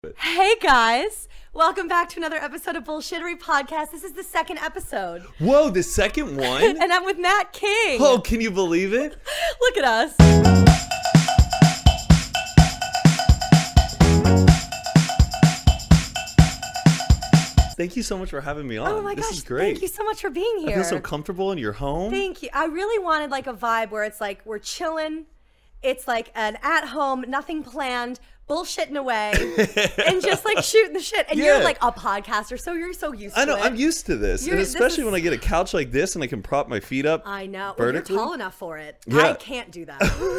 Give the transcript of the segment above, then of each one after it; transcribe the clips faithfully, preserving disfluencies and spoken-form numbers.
Hey guys, welcome back to another episode of Bullshittery Podcast. This is the second episode. Whoa, the second one? And I'm with Matt King. Oh, can you believe it? Look at us. Thank you so much for having me on. Oh my this gosh, is great. thank you so much for being here. I feel so comfortable in your home. Thank you. I really wanted like a vibe where it's like we're chilling. It's like an at-home, nothing planned, bullshitting away, and just like shooting the shit. And Yeah. you're like a podcaster, so you're so used to I know, it. I'm used to this. You're- and this especially is- when I get a couch like this and I can prop my feet up I know. Well, you're vertically. tall enough for it. Yeah. I can't do that.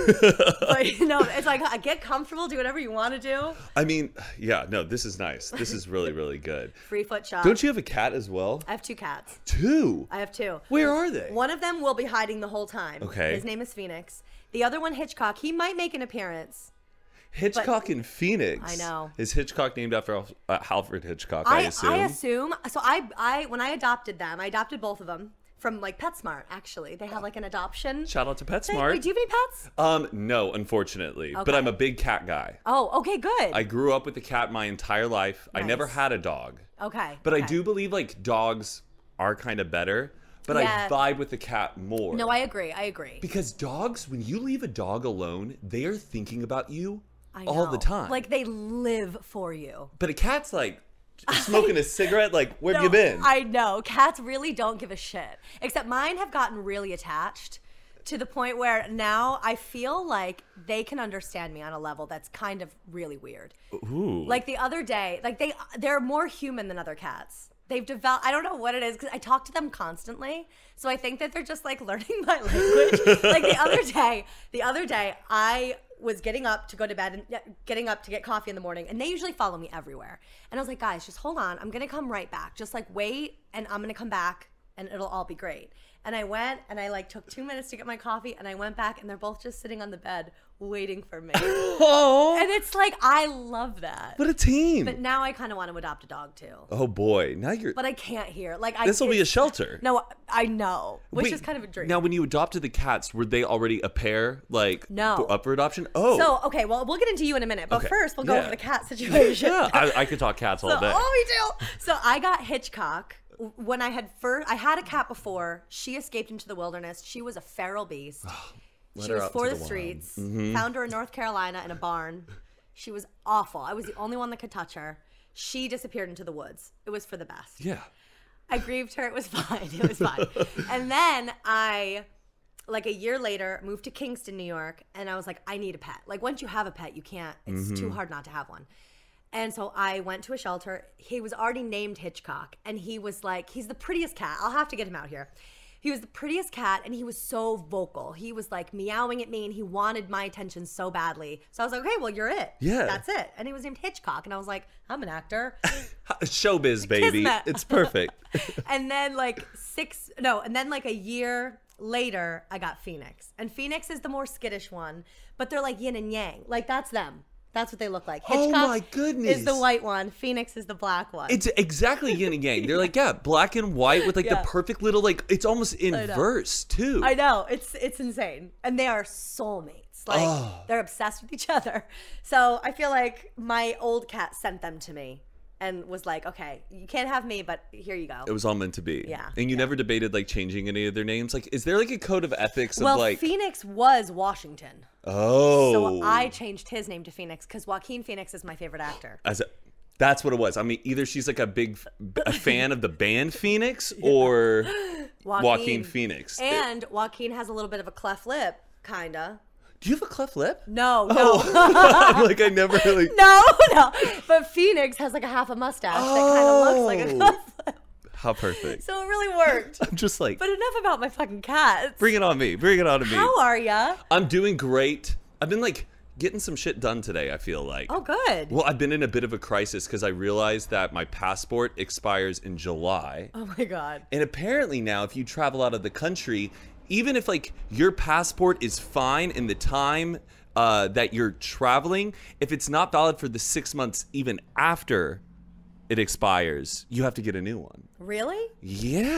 But you know, it's like I get comfortable, do whatever you want to do. I mean, yeah, no, this is nice. This is really, really good. Free foot shot. Don't you have a cat as well? I have two cats. Two? I have two. Where are they? One of them will be hiding the whole time. Okay. His name is Phoenix. The other one, Hitchcock, he might make an appearance. Hitchcock and Phoenix. I know. Is Hitchcock named after Alf- uh, Alfred Hitchcock, I, I assume? I assume. So I, I, when I adopted them, I adopted both of them from like PetSmart. Actually, they have like an adoption. Shout out to thing. PetSmart. Wait, do you have any pets? Um, no, unfortunately. But Okay. I'm a big cat guy. Oh, okay, good. I grew up with a cat my entire life. I never Nice. had a dog. okay, But I okay. do believe like dogs are kind of better. But Yeah. I vibe with the cat more. No, I agree. I agree. Because dogs, when you leave a dog alone, they are thinking about you I all the know. time. Like they live for you. but a cat's like smoking a cigarette, like, where have you No, been? I know. Cats really don't give a shit. Except mine have gotten really attached to the point where now I feel like they can understand me on a level that's kind of really weird. Ooh. Like the other day, like they they're more human than other cats. They've developed, I don't know what it is, because I talk to them constantly. So I think that they're just like learning my language. Like the other day, the other day, I was getting up to go to bed and yeah, getting up to get coffee in the morning. And they usually follow me everywhere. And I was like, guys, just hold on. I'm going to come right back. Just like wait, and I'm going to come back and it'll all be great. And I went and I like took two minutes to get my coffee and I went back and they're both just sitting on the bed waiting for me. oh, And it's like, I love that. what a team. But now I kind of want to adopt a dog too. oh, boy. Now you're... But I can't hear. Like I This will be a it's- shelter. No, I know, which Wait, is kind of a dream. Now, when you adopted the cats, were they already a pair, like, No. for- up for adoption? Oh. So okay, well we'll get into you in a minute, but Okay. first we'll go Yeah. over the cat situation. yeah, I, I could talk cats all So, day. oh, we do. So I got Hitchcock when I had first. I had a cat before. She escaped into the wilderness. She was a feral beast. Let She her was out for to the, the wild. streets. Mm-hmm. Found her in North Carolina in a barn. She was awful. I was the only one that could touch her. She disappeared into the woods. It was for the best. Yeah. I grieved her. It was fine. It was fine. And then I, like a year later, moved to Kingston, New York, and I was like, I need a pet. Like once you have a pet, you can't. It's Mm-hmm. too hard not to have one. And so I went to a shelter. He was already named Hitchcock, and he was like, he's the prettiest cat. I'll have to get him out here. He was the prettiest cat, and he was so vocal. He was like meowing at me, and he wanted my attention so badly. So I was like, okay, well, you're it. Yeah. That's it. And he was named Hitchcock, and I was like, I'm an actor. Showbiz, baby. Kismet. It's perfect. And then like six, no, and then like a year later, I got Phoenix. And Phoenix is the more skittish one, but they're like yin and yang. Like that's them. That's what they look like. Oh, Hitchcock my goodness. is the white one. Phoenix is the black one. It's exactly yin and yang. They're like, yeah, black and white with like Yeah. the perfect little, like, it's almost know. inverse, too. I know. It's it's insane. And they are soulmates. Like Oh. they're obsessed with each other. So I feel like my old cat sent them to me and was like, okay, you can't have me, but here you go. It was all meant to be. Yeah, And you yeah. never debated, like, changing any of their names? Like, is there, like, a code of ethics of, Well, like... Phoenix was Washington. Oh. So I changed his name to Phoenix because Joaquin Phoenix is my favorite actor. As a, that's what it was. I mean, either she's, like, a big f- a fan of the band Phoenix or Joaquin, Phoenix. It- And Joaquin has a little bit of a cleft lip, kinda. do you have a cleft lip? No, no. Oh. I'm like, I never really... no, no. But Phoenix has like a half a mustache that kind of looks like a Oh. cleft lip. How perfect. So it really worked. I'm just like, But enough about my fucking cats. bring it on me. Bring it on to me. How are ya? I'm doing great. I've been, like, getting some shit done today, I feel like. Oh, good. Well, I've been in a bit of a crisis because I realized that my passport expires in July. Oh my God. And apparently now, if you travel out of the country, even if, like, your passport is fine in the time uh, that you're traveling, if it's not valid for the six months even after it expires, you have to get a new one. Really? Yeah.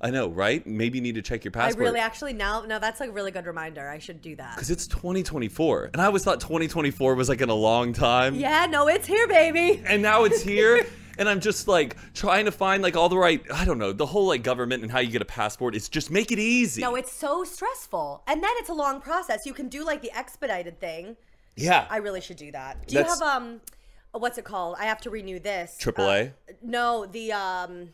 I know, right? Maybe you need to check your I passport. really actually now no, that's a really good reminder. I should do that. Because it's twenty twenty-four. And I always thought twenty twenty-four was like in a long time. Yeah, no, it's here, baby. And now it's here. And I'm just like trying to find like all the right, I don't know, the whole like government and how you get a passport. It's just make it easy. No, it's so stressful. And then it's a long process. You can do like the expedited thing. Yeah. I really should do that. Do That's- you have um what's it called? I have to renew this. Triple A? Uh, no, the um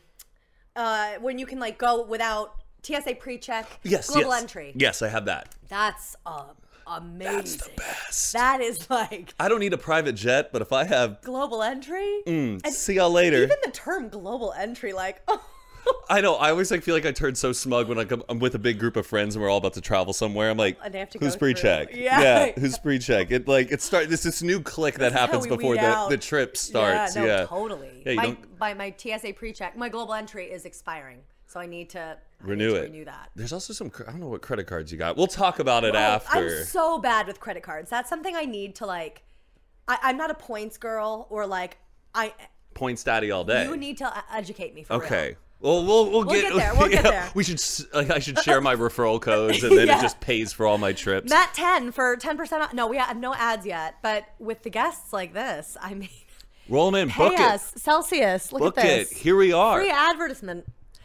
uh when you can like go without T S A pre-check, Yes, global yes. entry. Yes, I have that. That's uh, amazing. That's the best. That is like I don't need a private jet, but if I have, global entry. mm, And see y'all later. Even the term global entry, like, oh. I know. I always like feel like I turn so smug when like, I'm, I'm with a big group of friends and we're all about to travel somewhere. I'm like, And they have to who's go pre-check? through. Yeah. who's pre-check? It like it start. This this new click that This is how happens we before weed the, out. the trip starts. Yeah, no, Yeah, totally. Yeah, you my, don't my my T S A pre-check, my global entry is expiring, so I need to I renew need to it. Renew that. There's also some. cr- I don't know what credit cards you got. We'll talk about it Oh, after. I'm so bad with credit cards. That's something I need to like. I, I'm not a points girl, or like I. Points daddy all day. You need to uh, educate me for real. Okay. Well, we'll we'll, We'll get there, we'll get there. We should. s- Like, I should share my referral codes, and then Yeah. it just pays for all my trips. Matt ten for ten percent off. No, we have no ads yet, but with the guests like this, I mean, Roll 'em in. pay Book us. Celsius, look it. Book at it. this. Here we are. Free advertisement.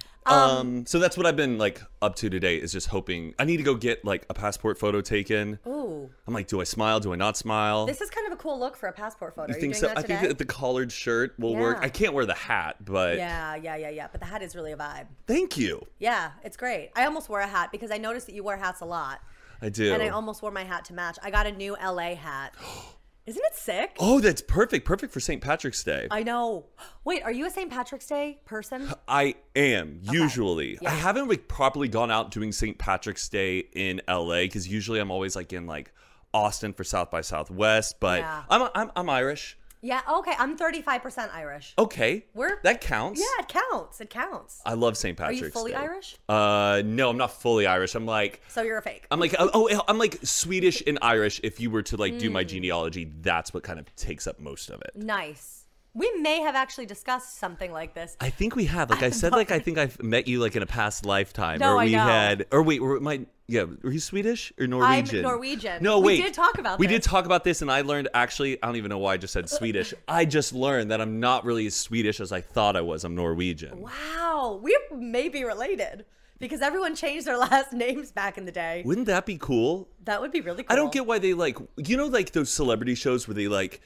Um, so that's what I've been like up to today is just hoping I need to go get like a passport photo taken. Ooh, I'm like, do I smile? Do I not smile? this is kind of a cool look for a passport photo. You Are think you so? doing I that think today? that the collared shirt will work. Yeah. I can't wear the hat, but Yeah, yeah, yeah, yeah. But the hat is really a vibe. thank you. Yeah, it's great. I almost wore a hat because I noticed that you wear hats a lot. I do. And I almost wore my hat to match. I got a new L A hat. Isn't it sick? Oh, that's perfect. Perfect for Saint Patrick's Day. I know. Wait, are you a Saint Patrick's Day person? I am usually. Yeah. I haven't like properly gone out doing Saint Patrick's Day in L A because usually I'm always like in like Austin for South by Southwest. But Yeah. I'm, I'm I'm Irish. Yeah, okay. I'm thirty-five percent Irish. Okay, We're- that counts. Yeah, it counts. It counts. I love Saint Are Patrick's. you fully Day. Irish? Uh, no, I'm not fully Irish. I'm like. So you're a fake. I'm like, oh, oh, I'm like Swedish and Irish. If you were to like do my Mm. genealogy, that's what kind of takes up most of it. Nice. We may have actually discussed something like this. I think we have. Like I said, like I think I've met you like in a past lifetime, No, or I we know. had, or wait, were my yeah, were you Swedish or Norwegian? Norwegian. No, We wait, did talk about We this. did talk about this, and I learned actually. I don't even know why I just said Swedish. I just learned that I'm not really as Swedish as I thought I was. I'm Norwegian. Wow. We may be related because everyone changed their last names back in the day. Wouldn't that be cool? That would be really cool. I don't get why they like you know like those celebrity shows where they like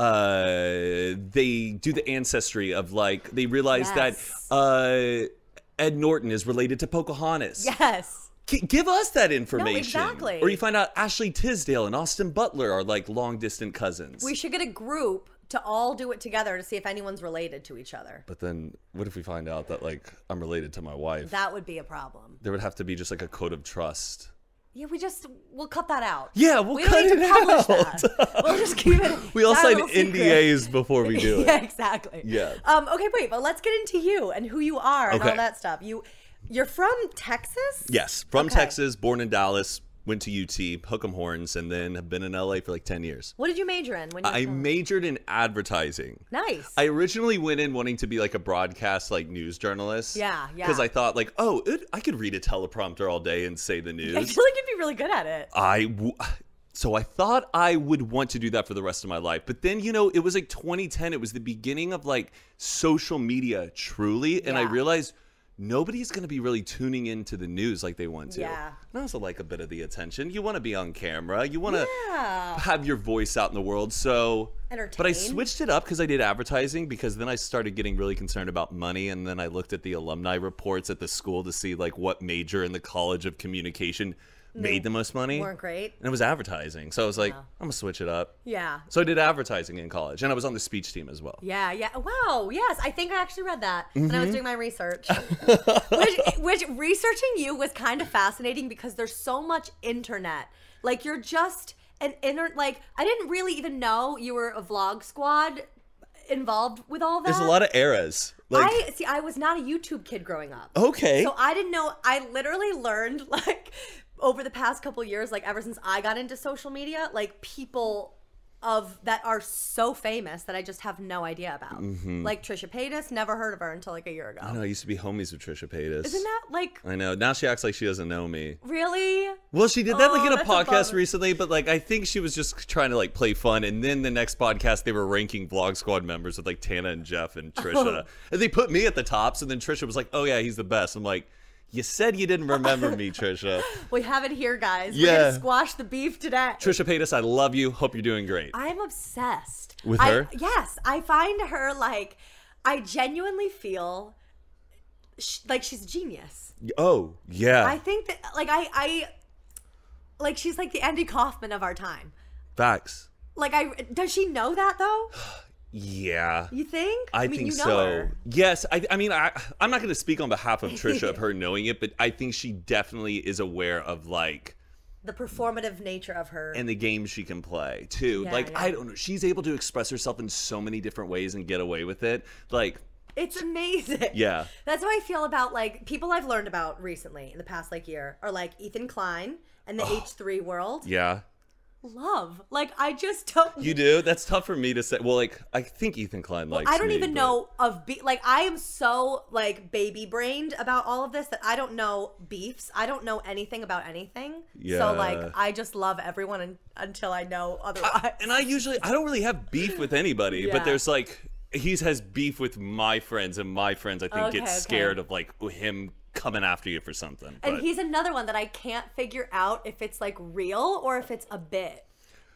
uh they do the ancestry of like they realize Yes. that uh Ed Norton is related to Pocahontas. Yes. G- give us that information. exactly. Or you find out Ashley Tisdale and Austin Butler are like long distant cousins. We should get a group to all do it together to see if anyone's related to each other. but then what if we find out that like I'm related to my wife? That would be a problem. There would have to be just like a code of trust. Yeah, we just we'll cut that out. Yeah, we'll we cut don't need it to publish out. that. We'll just keep it. We all it's our sign little secret. N D As before we do it. Yeah, exactly. Yeah. Um. Okay, wait, but let's get into you and who you are and Okay. all that stuff. You, you're from Texas. Yes, from Okay. Texas, born in Dallas, went to U T, Hook 'em Horns, and then have been in L A for like ten years. What did you major in when you? I were- majored in advertising. Nice. I originally went in wanting to be like a broadcast like news journalist. Yeah, yeah. Because I thought like, oh, it, I could read a teleprompter all day and say the I news. feel like you'd be really good at it. I w- so I thought I would want to do that for the rest of my life. But then, you know, it was like twenty ten. It was the beginning of like social media truly. And I Yeah. realized nobody's going to be really tuning into the news like they want to. Yeah. And I also like a bit of the attention. You want to be on camera. You want to Yeah. have your voice out in the world. So, but I Entertain. switched it up because I did advertising because then I started getting really concerned about money. And then I looked at the alumni reports at the school to see like what major in the College of Communication made the most money. Weren't great. And it was advertising. So I was like, Wow. I'm going to switch it up. Yeah. So I did advertising in college. And I was on the speech team as well. Yeah, yeah. Wow. Yes, I think I actually read that when I was Mm-hmm. doing my research. which, which researching you was kind of fascinating because there's so much internet. Like you're just an inter. Like I didn't really even know you were a vlog squad involved with all that. There's a lot of eras. Like, I see. I was not a YouTube kid growing up. okay. So I didn't know. I literally learned like over the past couple years, like ever since I got into social media, like people of that are so famous that I just have no idea about. Mm-hmm. Like Trisha Paytas, never heard of her until like a year ago. I know, I used to be homies with Trisha Paytas. Isn't that like I know. Now she acts like she doesn't know me. really? Well, she did that Oh, like in a that's a podcast bummer. recently, but like I think she was just trying to like play fun. And then the next podcast, they were ranking Vlog Squad members with like Tana and Jeff and Trisha, and they put me at the top. So then Trisha was like, "Oh yeah, he's the best." I'm like, "You said you didn't remember me, Trisha." We have it here, guys. We're Yeah. gonna squash the beef today. Trisha Paytas, I love you. Hope you're doing great. I'm obsessed With I- her? Yes, I find her like I genuinely feel sh- like she's a genius. Oh yeah, I think that like I I like she's like the Andy Kaufman of our time. facts. Like I does she know that though? Yeah. You think? I, mean, think you know so. her. Yes, I, I mean, I, I'm not going to speak on behalf of Trisha of her knowing it, but I think she definitely is aware of like The performative nature of her. and the games she can play too. Yeah, like yeah. I don't know, she's able to express herself in so many different ways and get away with it. Like It's amazing. Yeah. That's how I feel about like people I've learned about recently in the past like year are like Ethan Klein and the H three world. yeah, Love. Like I just don't you do. That's tough for me to say. Well, like I think Ethan Klein likes. I don't me, even but- know of be- like I am so like baby brained about all of this that I don't know beefs. I don't know anything about anything. Yeah. So like I just love everyone un- until I know otherwise. And I usually I don't really have beef with anybody, Yeah. but there's like he has beef with my friends, and my friends I think Okay, get okay. scared of like him coming after you for something. And but- he's another one that I can't figure out if it's like real or if it's a bit.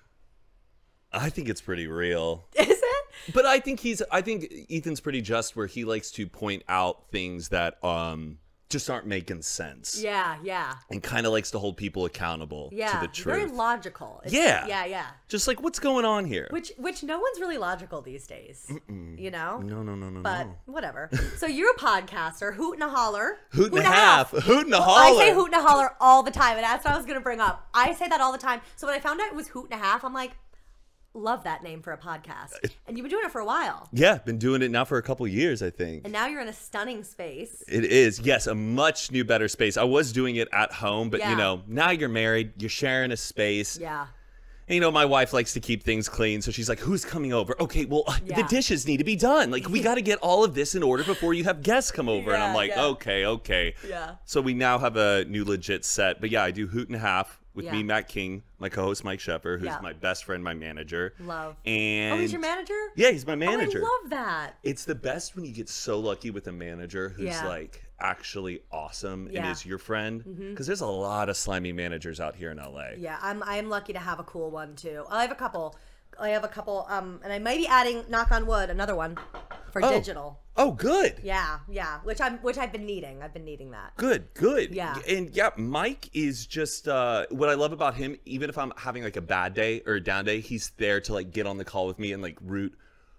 I think it's pretty real. Is it? But I think he's I think Ethan's pretty just where he likes to point out things that um just aren't making sense. Yeah, yeah. And kind of likes to hold people accountable Yeah. to the truth. Very logical. It's- Yeah. Yeah, yeah. Just like what's going on here? Which which no one's really logical these days. You know? no, no, no, no, But no. whatever. So you're a podcaster, hoot and a holler. Hoot and a half. Hoot and a I holler. say hoot and a holler all the time, and that's what I was gonna bring up. I say that all the time. So when I found out it was hoot and a half, I'm like, love that name for a podcast. And you've been doing it for a while. Yeah, been doing it now for a couple years, I think. And now you're in a stunning space. It is, yes, a much new, better space. I was doing it at home, but Yeah. you know, now you're married, you're sharing a space. Yeah. And, you know, my wife likes to keep things clean, so she's like, "Who's coming over?" Okay, well, uh, the Yeah. dishes need to be done. Like, we got to get all of this in order before you have guests come over. and I'm Yeah, like, yeah. "Okay, okay." Yeah. So we now have a new legit set. But yeah, I do Hoot and a Half with Yeah. me, Matt King, my co-host Mike Shepard, who's Yeah. my best friend, my manager. Love. And Oh, he's your manager? Yeah, he's my manager. Oh, I love that. It's the best when you get so lucky with a manager who's Yeah. like actually awesome and Yeah. is your friend. Because there's a lot of slimy managers out here in L A. Yeah, I'm I'm lucky to have a cool one too. I have a couple. I have a couple, um, and I might be adding, knock on wood, another one for Oh. digital. Oh, good. Yeah, yeah, which I'm which I've been needing. I've been needing that. Good, good. Yeah. And yeah, Mike is just uh what I love about him, even if I'm having like a bad day or a down day, he's there to like get on the call with me and like root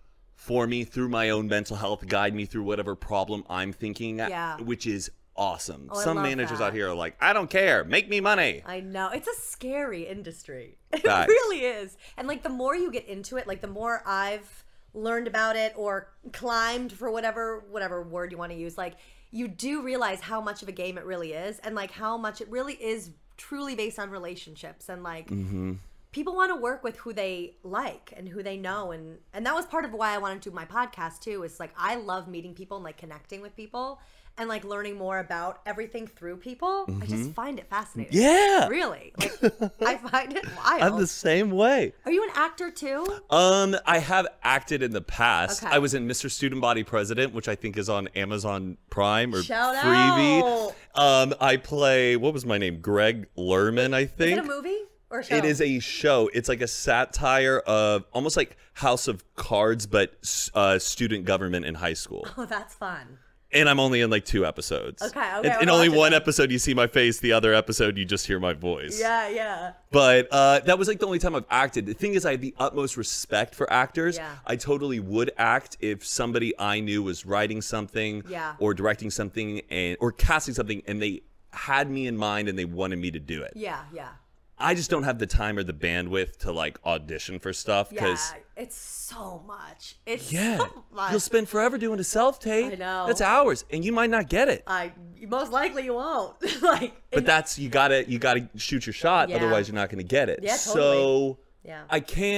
for me through my own mental health, guide me through whatever problem I'm thinking at, Yeah. which is awesome. Oh, I Some love managers that. out here are like, "I don't care, make me money." I know. It's a scary industry. It Facts. really is. And like the more you get into it, like the more I've learned about it or climbed for whatever whatever word you want to use, like you do realize how much of a game it really is and like how much it really is truly based on relationships and like people want to work with who they like and who they know and and that was part of why I wanted to do my podcast too is like I love meeting people and like connecting with people and like learning more about everything through people. I just find it fascinating. Yeah. Really. Like I find it wild. I'm the same way. Are you an actor too? Um, I have acted in the past. Okay. I was in Mister Student Body President, which I think is on Amazon Prime or Shout Freevee. out. Um, I play, what was my name? Greg Lerman, I Is think. it a movie or a show? It is a show. It's like a satire of almost like House of Cards, but uh, student government in high school. Oh, that's fun. And I'm only in like two episodes. Okay, okay, In, in I'll only watch it one then. episode, you see my face. The other episode, you just hear my voice. Yeah, yeah. But uh, that was like the only time I've acted. The thing is, I have the utmost respect for actors. Yeah. I totally would act if somebody I knew was writing something Yeah. or directing something and or casting something and they had me in mind and they wanted me to do it. Yeah, yeah. I just don't have the time or the bandwidth to like audition for stuff Yeah, because it's so much. It's yeah, so much. you'll spend forever doing a self-tape. I know. That's hours and you might not get it. I most likely you won't. like But in- that's you gotta you gotta shoot your shot, Yeah. otherwise you're not gonna get it. Yeah, So totally. Yeah. I can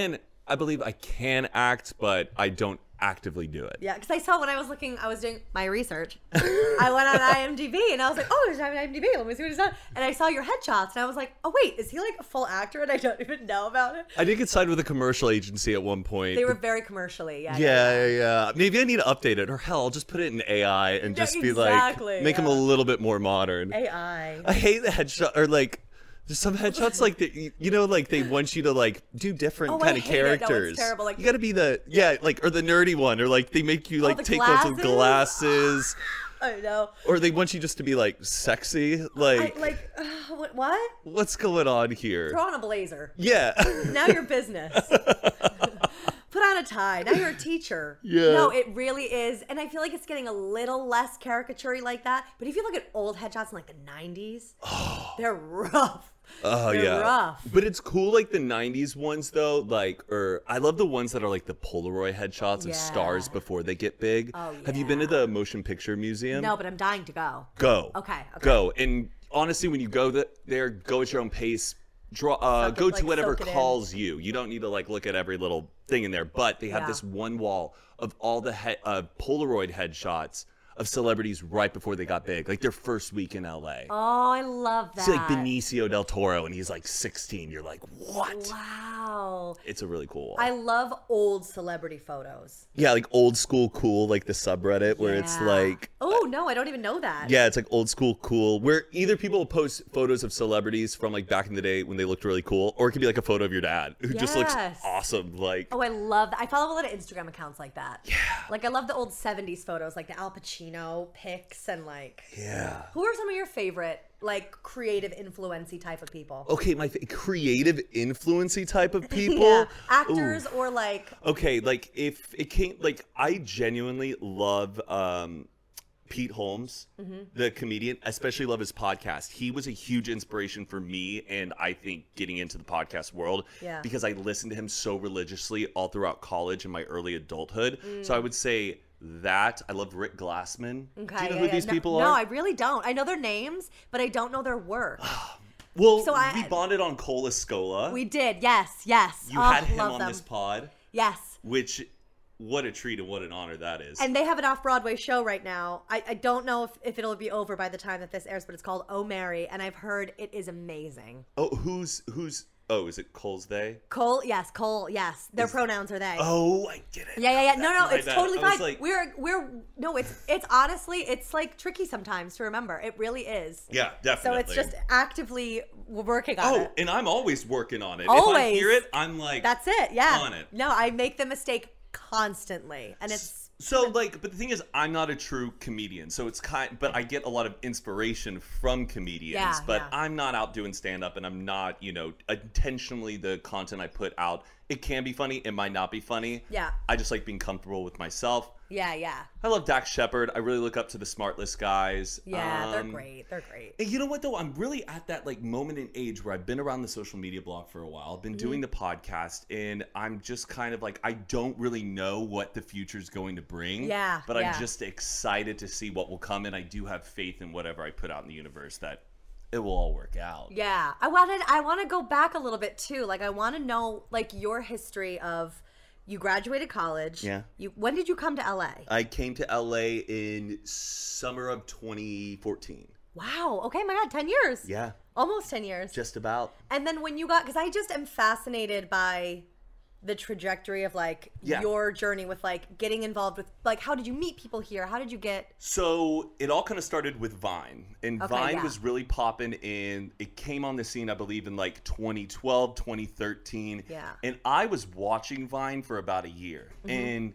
I believe I can act, but I don't actively do it. Yeah, because I saw when I was looking, I was doing my research. I went on IMDb and I was like, oh, there's an IMDb. Let me see what he's done. And I saw your headshots and I was like, oh, wait, is he like a full actor and I don't even know about it? I did get signed with a commercial agency at one point. They were very commercially. Yeah, yeah, yeah, yeah. Maybe I need to update it, or hell, I'll just put it in A I and Yeah, just be exactly, like, make yeah. them a little bit more modern. A I. I hate the headshot, or like, there's some headshots like that, you, you know, like they want you to like do different Oh, I kind of hate it. No, it's characters. terrible. Like- you got to be the yeah, like or the nerdy one, or like they make you like the take off some glasses? glasses, I know. or they want you just to be like sexy. I, Like, like, uh, what? what? what's going on here? Throw on a blazer. Yeah. Now you're business. Put on a tie. Now you're a teacher. Yeah. No, it really is. And I feel like it's getting a little less caricature like that. But if you look at old headshots in like the nineties, they're rough. Oh They're yeah, rough. But it's cool, like the nineties ones though. Like, or I love the ones that are like the Polaroid headshots Yeah. of stars before they get big. Oh, Have you been to yeah. the Motion Picture Museum? No, but I'm dying to go. Go. Okay, okay. Go. And honestly, when you go th- there, go at your own pace. Draw. Uh, Soak it- go like, to whatever soak it in. calls you. You don't need to like look at every little thing in there. But they have Yeah. this one wall of all the he- uh, Polaroid headshots of celebrities right before they got big, like their first week in L A. Oh, I love that. See like Benicio del Toro, and he's like sixteen. You're like, what? Wow. It's a really cool wall. I love old celebrity photos. Yeah, like old school cool, like the subreddit where it's Yeah. like, Oh, no, I don't even know that. yeah, it's like old school cool, where either people post photos of celebrities from like back in the day when they looked really cool, or it could be like a photo of your dad who just looks Yes. awesome. Like, Oh, I love that. I follow a lot of Instagram accounts like that. Yeah. Like, I love the old seventies photos, like the Al Pacino pics and like. yeah. Who are some of your favorite, like, creative, influency type of people? Okay, my fa- creative, influency type of people. Yeah. Actors or like. Okay, like if it came, like I genuinely love um, Pete Holmes, Mm-hmm. the comedian. Especially love his podcast. He was a huge inspiration for me, and I think getting into the podcast world Yeah. because I listened to him so religiously all throughout college and my early adulthood. So I would say that I love Rick Glassman. Okay. Do you know yeah, who yeah. these no, people No, are? I really don't. I know their names, but I don't know their work. well, so I- we bonded on Cole Escola. We did. Yes. Yes. you Oh, had him love on them. this pod, Yes. which what a treat and what an honor that is. And they have an off-Broadway show right now. I, I don't know if, if it'll be over by the time that this airs, but it's called Oh Mary, and I've heard it is amazing. oh, who's who's? Oh, is it Cole's they? Cole, yes, Cole, yes. Their pronouns are they. Oh, I get it. Yeah, yeah, yeah. No, no, My it's bad. totally I was fine. like- we're, we're, no, it's, it's honestly, it's like tricky sometimes to remember. It really is. Yeah, So definitely. it's just actively working on Oh, it. and I'm always working on it. If I Always. hear it, I'm like, That's it. Yeah. on it. No, I make the mistake constantly, and it's so like. But the thing is, I'm not a true comedian, so it's kind. But I get a lot of inspiration from comedians. Yeah, but yeah. I'm not out doing stand up, and I'm not, you know, intentionally the content I put out. It can be funny. It might not be funny. Yeah. I just like being comfortable with myself. yeah, yeah, I love Dax Shepard. I really look up to the Smartless guys. yeah. they're Um, great. They're great. And you know what though? I'm really at that like moment in age where I've been around the social media block for a while. I've been Mm-hmm. doing the podcast, and I'm just kind of like I don't really know what the future's going to bring. Yeah, But yeah. I'm just excited to see what will come, and I do have faith in whatever I put out in the universe that it will all work out. Yeah, I wanted. I want to go back a little bit too. Like, I want to know like your history of. You graduated college. Yeah. You. When did you come to L A? I came to L A in summer of twenty fourteen. Wow. Okay. My God. Ten years. Yeah, Almost ten years. just about. And then when you got, because I just am fascinated by the trajectory of like Yeah. your journey with like getting involved with like how did you meet people here? How did you get? So it all kind of started with Vine, and Okay, Vine yeah. was really popping, and it came on the scene, I believe, in like twenty twelve, twenty thirteen. Yeah. And I was watching Vine for about a year, Mm-hmm. and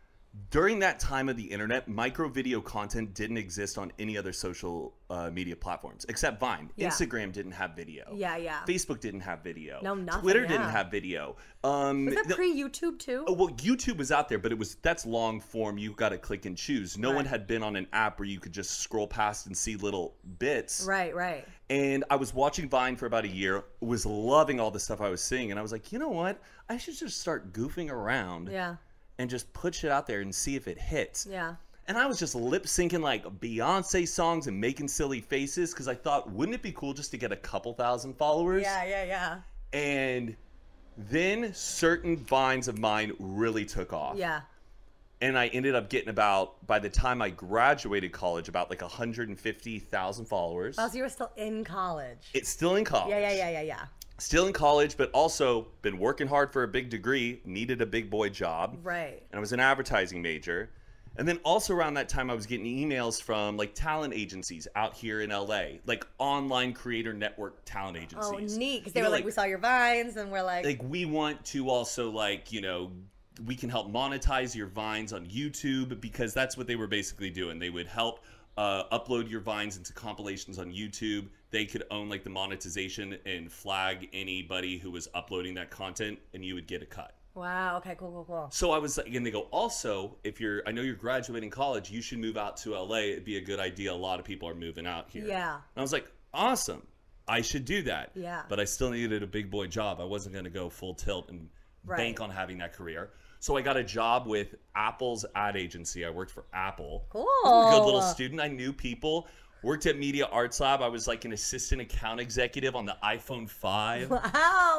during that time of the internet, micro video content didn't exist on any other social uh, media platforms except Vine. Yeah. Instagram didn't have video. Yeah, yeah. Facebook didn't have video. No, nothing, Twitter yeah. didn't have video. Um, Was that the- pre YouTube too? Oh, well, YouTube was out there, but it was that's long form. You got to click and choose. No one Right. had been on an app where you could just scroll past and see little bits. Right, right. And I was watching Vine for about a year, was loving all the stuff I was seeing, and I was like, you know what? I should just start goofing around Yeah, and just put shit out there and see if it hits. yeah. And I was just lip syncing like Beyonce songs and making silly faces because I thought, wouldn't it be cool just to get a couple thousand followers? Yeah, yeah, yeah. And Then certain vines of mine really took off. Yeah. And I ended up getting about, by the time I graduated college, about like one hundred fifty thousand followers. Oh, so you were still in college. It's still in college. Yeah, yeah, yeah, yeah, yeah. Still in college, but also been working hard for a big degree, needed a big boy job. Right. And I was an advertising major. And then also around that time, I was getting emails from like talent agencies out here in L A, like online creator network talent agencies. Oh, neat. Because they You were know, like, we saw your vines, and we're like, like, we want to also like, you know, we can help monetize your vines on YouTube, because that's what they were basically doing. They would help uh, upload your vines into compilations on YouTube. They could own like the monetization and flag anybody who was uploading that content, and you would get a cut. wow, okay, cool, cool, cool. So I was like, and they go, also, if you're, I know you're graduating college, you should move out to L A. It'd be a good idea. A lot of people are moving out here. Yeah. And I was like, awesome. I should do that. Yeah. But I still needed a big boy job. I wasn't going to go full tilt and Right. bank on having that career. So I got a job with Apple's ad agency. I worked for Apple. Cool. I was a good little student. I knew people. Worked at Media Arts Lab. I was like an assistant account executive on the iPhone five. Wow,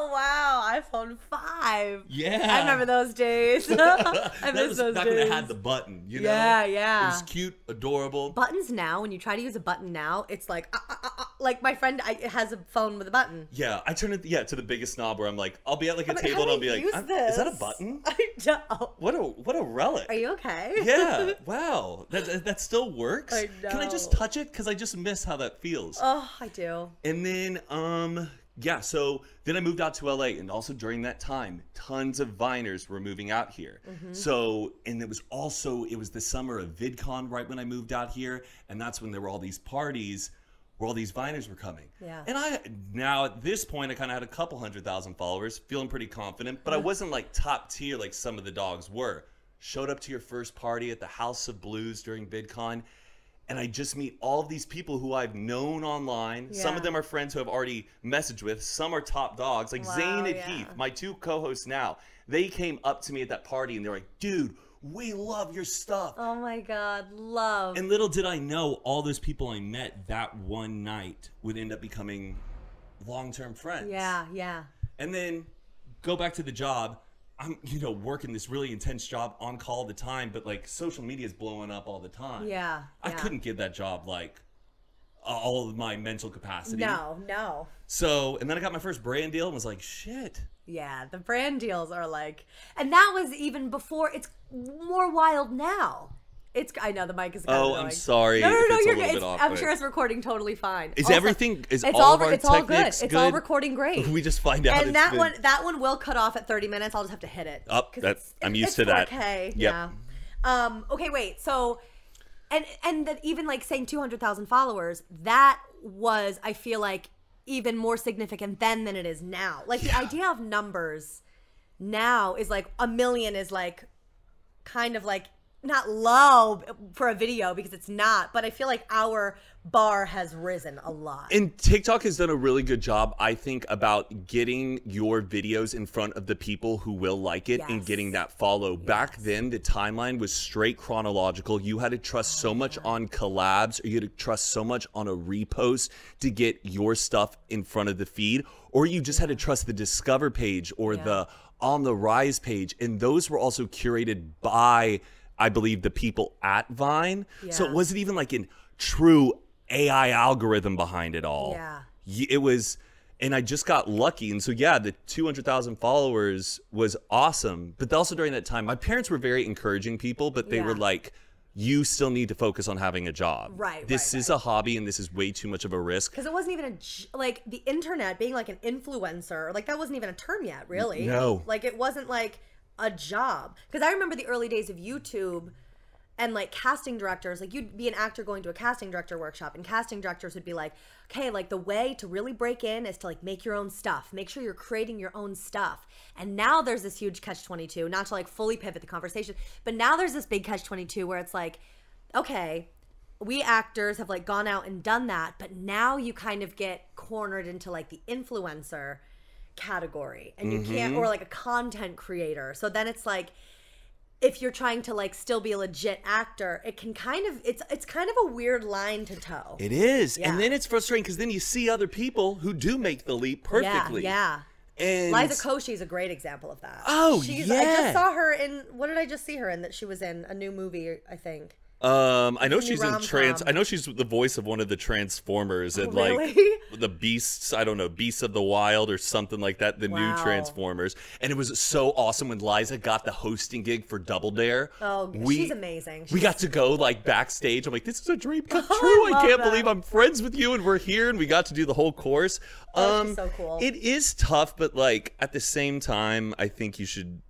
wow, iPhone five. Yeah. I remember those days. I That miss was those back days. when it had the button, you know? Yeah, yeah. It was cute, adorable. Buttons now, when you try to use a button now, it's like, uh, uh, uh, uh, like my friend I, has a phone with a button. Yeah, I turn it yeah to the biggest knob where I'm like, I'll be at like a I'm like, table how and do I'll I be like, use I'm- is that a this? button? I don't. What a what a relic. Are you okay? Yeah, wow, that, that that still works. I Can I just know. touch it? Because I just miss how that feels. Oh, I do. And then, um, yeah, so then I moved out to L A, and also during that time, tons of Viners were moving out here. Mm-hmm. So, and it was also, it was the summer of VidCon right when I moved out here, and that's when there were all these parties where all these Viners were coming. Yeah. And I, now at this point, I kind of had a couple hundred thousand followers, feeling pretty confident, but I wasn't like top tier like some of the dogs were. Showed up to your first party at the House of Blues during VidCon, and I just meet all of these people who I've known online. Some Yeah. of them are friends who I've already messaged with. Some are top dogs, like Wow, Zane and yeah. Heath, my two co-hosts now. They came up to me at that party and they're like, dude, we love your stuff. Oh my God, love. And little did I know, all those people I met that one night would end up becoming long-term friends. yeah, yeah. And then go back to the job. I'm, you know, working this really intense job on call all the time, but like social media is blowing up all the time. Yeah, I yeah. couldn't give that job like all of my mental capacity. No, no. So, and then I got my first brand deal and was like, shit. Yeah, the brand deals are like, and that was even before. It's more wild now. It's. I know the mic is. Kind Oh, of I'm annoying. sorry No, no, if no. it's a You're little good. bit It's, off, I'm but- sure it's recording totally fine. Is Also, everything, is it's all, all. of our It's all good. techniques It's good? all recording great. We just find out. And it's that been- one, that one will cut off at thirty minutes. I'll just have to hit it. Oh, 'Cause that's- it's- I'm it's used to that. four K, Yep. yeah. Um. Okay. Wait. So, and and that even like saying two hundred thousand followers, that was, I feel like, even more significant then than it is now. Like the idea of numbers now is like a million is like kind of like not low for a video because it's not, but I feel like our bar has risen a lot. And TikTok has done a really good job, I think, about getting your videos in front of the people who will like it and Yes. getting that follow. Back then, the timeline was straight chronological. You had to trust so much on collabs, or you had to trust so much on a repost to get your stuff in front of the feed, or you just had to trust the Discover page or Yeah. the On the Rise page. And those were also curated by, I believe, the people at Vine. So Yeah. it wasn't even like a true A I algorithm behind it all. Yeah. Y- It was, and I just got lucky. And so, yeah, the two hundred thousand followers was awesome. But also during that time, my parents were very encouraging people, but they Yeah. were like, you still need to focus on having a job. Right, This right, is a hobby and this is way too much of a risk. Because it wasn't even a j- like the internet being like an influencer, like that wasn't even a term yet, really. No. Like it wasn't like a job. Because I remember the early days of YouTube and like casting directors, like you'd be an actor going to a casting director workshop, and casting directors would be like, okay, like the way to really break in is to like make your own stuff, make sure you're creating your own stuff. And now there's this huge catch twenty-two, not to like fully pivot the conversation, but now there's this big catch twenty-two where it's like, okay, we actors have like gone out and done that, but now you kind of get cornered into like the influencer category, and you can't, or like a content creator. So then it's like, if you're trying to like still be a legit actor, it can kind of, it's it's kind of a weird line to toe. It is. Yeah. And then it's frustrating because then you see other people who do make the leap perfectly. Yeah, And Liza Koshy is a great example of that. Oh, She's, yeah. I just saw her in, what did I just see her in that she was in? A new movie, I think. Um, I know It's a new she's in rom-com. trans. I know she's the voice of one of the Transformers and Oh, like really? the Beasts. I don't know, Beasts of the Wild or something like that. The new Wow. Transformers, and it was so awesome when Liza got the hosting gig for Double Dare. Oh, she's amazing. We She's- got to go like backstage. I'm like, this is a dream come Oh, true. I I, love can't that. believe I'm friends with you, and we're here, and we got to do the whole course. Oh, um, she's so cool. It is tough, but like at the same time, I think you should.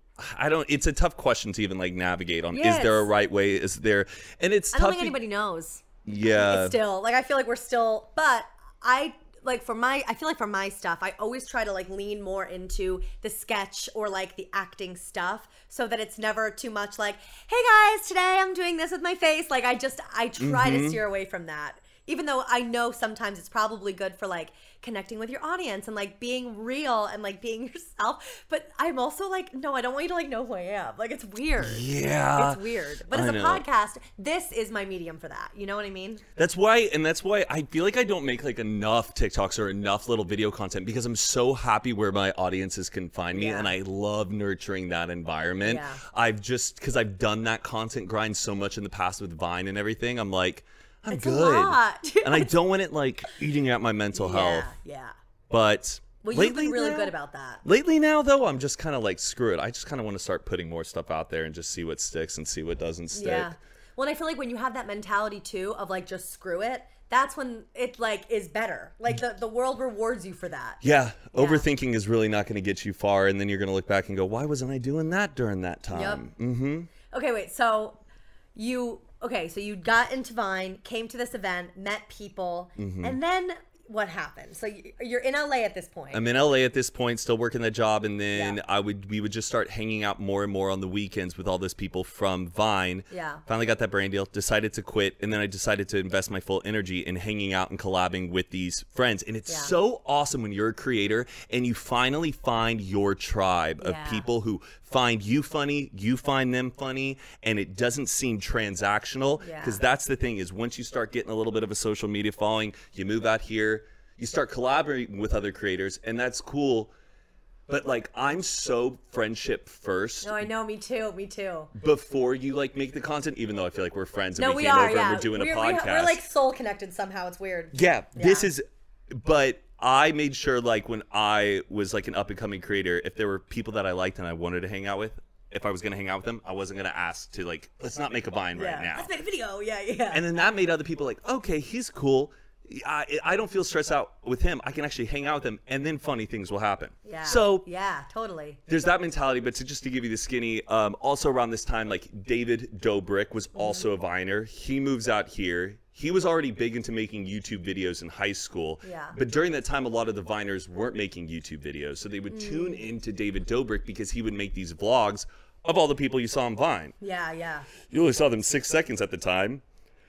I don't. It's a tough question to even like navigate on. Yes. Is there a right way? Is there? And it's I tough. don't think be- anybody knows. Yeah. It's still, like, I feel like we're still, but I, like, for my, I feel like for my stuff, I always try to, like, lean more into the sketch or, like, the acting stuff so that it's never too much like, hey, guys, today I'm doing this with my face. Like, I just, I try Mm-hmm. to steer away from that. Even though I know sometimes it's probably good for, like, connecting with your audience and, like, being real and, like, being yourself. But I'm also like, no, I don't want you to, like, know who I am. Like, it's weird. Yeah. It's weird. But as I a know. podcast, this is my medium for that. You know what I mean? That's why, and that's why I feel like I don't make like enough TikToks or enough little video content because I'm so happy where my audiences can find me, Yeah. and I love nurturing that environment. Yeah. I've just because I've done that content grind so much in the past with Vine and everything. I'm like, I'm It's a good, lot. and I don't want it like eating at my mental health. Yeah, yeah. But Well, you've lately been really now- good about that. Lately now, though, I'm just kind of like, screw it. I just kind of want to start putting more stuff out there and just see what sticks and see what doesn't stick. Yeah. Well, and I feel like when you have that mentality too of like just screw it, that's when it like is better. Like the, the world rewards you for that. Yeah, overthinking is really not going to get you far, and then you're going to look back and go, why wasn't I doing that during that time? Yep. Mm-hmm. Okay, wait. So you okay? So you got into Vine, came to this event, met people, Mm-hmm. and then what happened? So you- you're in L A at this point. I'm in L A at this point, still working that job, and then Yeah. I would we would just start hanging out more and more on the weekends with all those people from Vine. Yeah. Finally got that brand deal, decided to quit, and then I decided to invest my full energy in hanging out and collabing with these friends. And it's Yeah. so awesome when you're a creator and you finally find your tribe of Yeah. people who find you funny, you find them funny, and it doesn't seem transactional. Yeah. Because that's the thing is once you start getting a little bit of a social media following, you move out here, you start collaborating with other creators, and that's cool. But like I'm so friendship first no, I know. Me too. Me too. before you like make the content, even though I feel like we're friends and No, we, we came are. over Yeah, and we're doing we're, a podcast. We're, we're like soul connected somehow. It's weird. yeah, this Yeah. is but I made sure like when I was like an up and coming creator, if there were people that I liked and I wanted to hang out with, if I was gonna hang out with them, I wasn't gonna ask to like, let's not make a Vine Yeah. right now. Let's make a video. Yeah, yeah. And then that made other people like, okay, he's cool. I, I don't feel stressed out with him. I can actually hang out with him, and then funny things will happen. yeah. So yeah, totally. there's that mentality, but to just to give you the skinny, um, also around this time, like David Dobrik was also a Viner. He moves out here. He was already big into making YouTube videos in high school. Yeah. But during that time, a lot of the Viners weren't making YouTube videos. So they would tune into David Dobrik because he would make these vlogs of all the people you saw on Vine. Yeah, yeah. You only saw them six seconds at the time.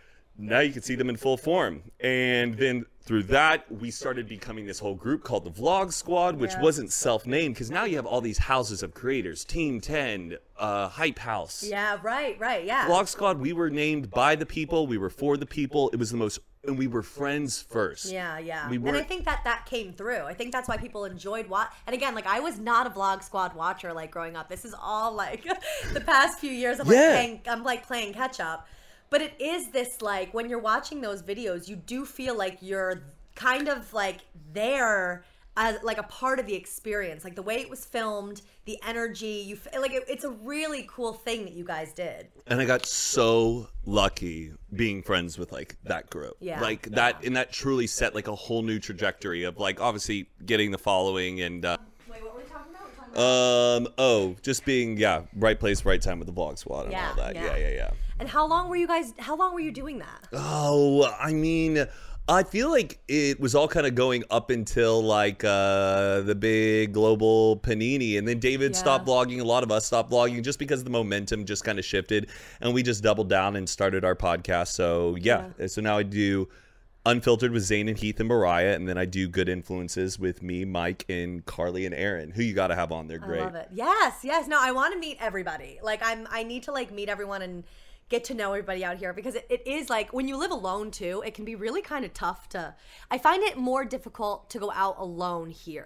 Now you can see them in full form. And then through that, we started becoming this whole group called the Vlog Squad, which Yeah. wasn't self-named because now you have all these houses of creators, Team ten, uh, Hype House. Yeah, right, right. Yeah. Vlog Squad, we were named by the people, we were for the people. It was the most, and we were friends first. Yeah, yeah. We And I weren't- think that that came through. I think that's why people enjoyed watch. And again, like I was not a Vlog Squad watcher like growing up. This is all like the past few years. I'm like Yeah. playing. I'm like playing catch up. But it is this like when you're watching those videos, you do feel like you're kind of like there as like a part of the experience, like the way it was filmed, the energy. You f- like it, it's a really cool thing that you guys did. And I got so lucky being friends with like that group. Yeah. Like that, and that truly set like a whole new trajectory of like obviously getting the following and uh, Wait, what were we talking about? We're talking about- um oh just being yeah right place right time with the Vlog Squad and Yeah, all that. yeah. Yeah, yeah, yeah. And how long were you guys? How long were you doing that? Oh, I mean, I feel like it was all kind of going up until like uh, the big global panini, and then David Yeah. stopped vlogging. A lot of us stopped vlogging just because the momentum just kind of shifted, and we just doubled down and started our podcast. So yeah, so now I do Unfiltered with Zane and Heath and Mariah, and then I do Good Influences with me, Mike, and Carly and Aaron, who you got to have on. They're great. I love it. Yes, yes. No, I want to meet everybody. Like I'm I need to like meet everyone and get to know everybody out here because it, it is like when you live alone too, it can be really kind of tough to I find it more difficult to go out alone here.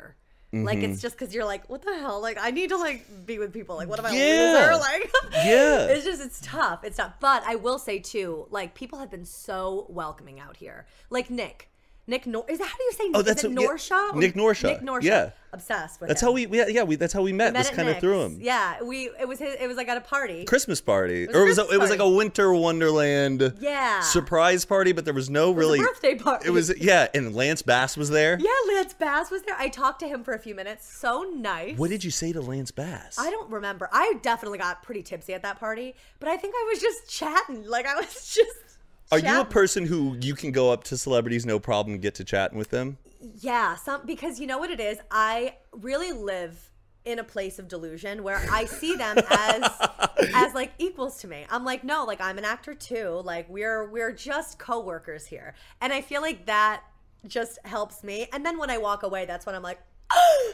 Like, it's just because you're like, what the hell? Like, I need to, like, be with people. Like, what am I, Yeah. a loser? Like, Yeah. It's just, it's tough. It's tough. But I will say, too, like, people have been so welcoming out here. Like, Nick. Nick Nor- is that how do you say Nick? Oh, that's is it a- yeah. Norshaw? Nick Norshaw. Nick Norshaw. Yeah. Obsessed with That's him. how we, yeah, yeah, we, that's how we met. Met This at kind of Nick's. threw him. Yeah, we, it was his, it was like at a party. Christmas party. was a or it was, a, Christmas it was like a party. winter wonderland Yeah. surprise party, but there was no It was really. a birthday party. It was, yeah, and Lance Bass was there. Yeah, Lance Bass was there. I talked to him for a few minutes. So nice. What did you say to Lance Bass? I don't remember. I definitely got pretty tipsy at that party, but I think I was just chatting. Like I was just. Are you a chatting. person who you can go up to celebrities no problem and get to chatting with them? Yeah, some because you know what it is. I really live in a place of delusion where I see them as as like equals to me. I'm like, no, like I'm an actor too. Like we're we're just coworkers here, and I feel like that just helps me. And then when I walk away, that's when I'm like, oh,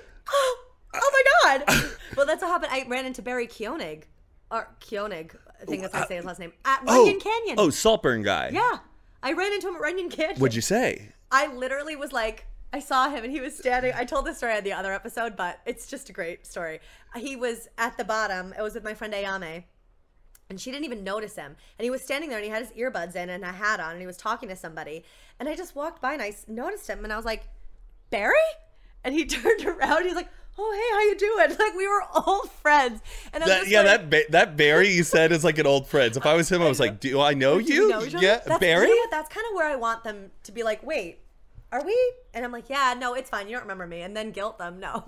my god. Well, that's what happened. I ran into Barry Koenig, or Koenig. I think that's how I say his last name at Runyon Canyon. Oh, Saltburn guy. Yeah, I ran into him at Runyon Canyon. What'd you say? I literally was like, I saw him and he was standing. I told this story on the other episode, but it's just a great story. He was at the bottom. It was with my friend Ayame, and she didn't even notice him. And he was standing there and he had his earbuds in and a hat on and he was talking to somebody. And I just walked by and I s- noticed him and I was like, Barry? And he turned around. He's like, oh, hey, how you doing? Like, we were old friends. And I was That, just yeah, like, that ba- that Barry you said is like an old friend. If I was him, I was like, do I know Do you? we know each other? Yeah, That's, Barry. You know what? That's kind of where I want them to be like, wait, are we? And I'm like, yeah, no, it's fine. You don't remember me. And then guilt them. No.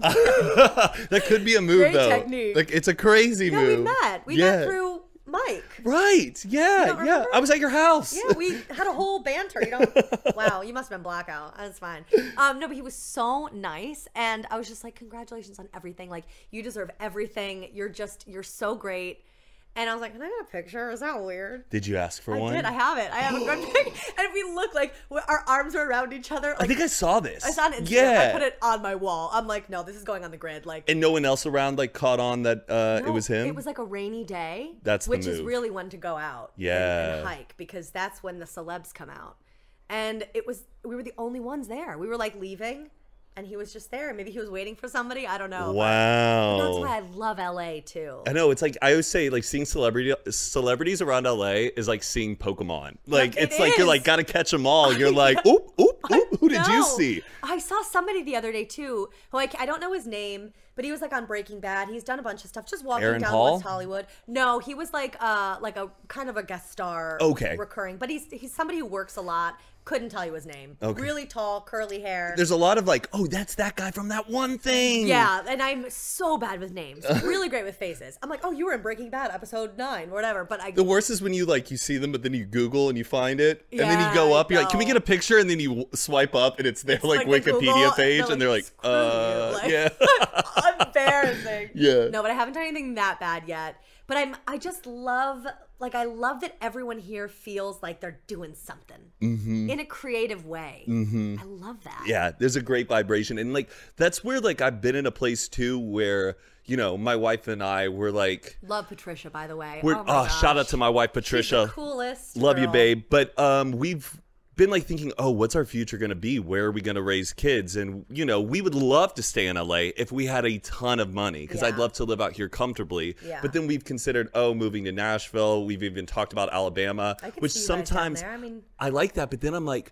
That could be a move Great though. technique. Like it's a crazy Yeah, move. we met. We yeah. met through Mike. Right. Yeah. don't Yeah. remember? I was at your house. Yeah, we had a whole banter. You don't. Wow, you must have been blackout. That's fine. Um, no, but he was so nice, and I was just like, congratulations on everything. Like, you deserve everything. You're just, you're so great. And I was like, can I get a picture? Is that weird? Did you ask for I one? did. I have it. I have a good pic. And we look like we're- our arms are around each other. Like, I think I saw this. I saw it. on Instagram. Yeah. I put it on my wall. I'm like, no, this is going on the grid. Like, And no one else around like caught on that uh, it no, was him. It was like a rainy day. That's the which is move. really when to go out. and- Yeah. and hike because that's when the celebs come out. And it was we were the only ones there. We were like leaving, and he was just there. Maybe he was waiting for somebody. I don't know. but- Wow. but that's why I love L A too. I know it's like I always say like seeing celebrity celebrities around L A is like seeing Pokemon. Like It it's like you're is. like gotta catch them all. You're like oop oop oop. Who did you No. see? I saw somebody the other day too, who I, I don't know his name, but he was like on Breaking Bad. He's done a bunch of stuff, just walking Aaron down Paul? West Hollywood. No, he was like uh like a kind of a guest star. Okay. Recurring, but he's he's somebody who works a lot. Couldn't tell you his name. Okay. Really tall, curly hair. There's a lot of like, oh, that's that guy from that one thing. Yeah, and I'm so bad with names. Really great with faces. I'm like, oh, you were in Breaking Bad episode nine, or whatever. But I The worst is when you like you see them, but then you Google and you find it, and then Yeah, you go I up. You're like, "Can we know. get a picture?" And then you w- swipe up, and it's their like, like the Wikipedia Google, page, and and they're like, "Screw you," "Uh, like- yeah, embarrassing. Yeah. No, but I haven't done anything that bad yet. But I'm I just love like I love that everyone here feels like they're doing something in a creative way. Mm-hmm. I love that. yeah." There's a great vibration, and like that's where like I've been in a place too where you know my wife and I were like, Love Patricia, by the way. we're oh, oh, my shout out gosh. to my wife She's Patricia. the coolest. Love you, girl. babe. But um, we've been like thinking, oh, what's our future going to be? Where are we going to raise kids? And, you know, we would love to stay in L A if we had a ton of money because I'd Yeah. love to live out here comfortably. Yeah. But then we've considered, oh, moving to Nashville. We've even talked about Alabama, I could which see you guys down sometimes there. I mean, I like that. But then I'm like,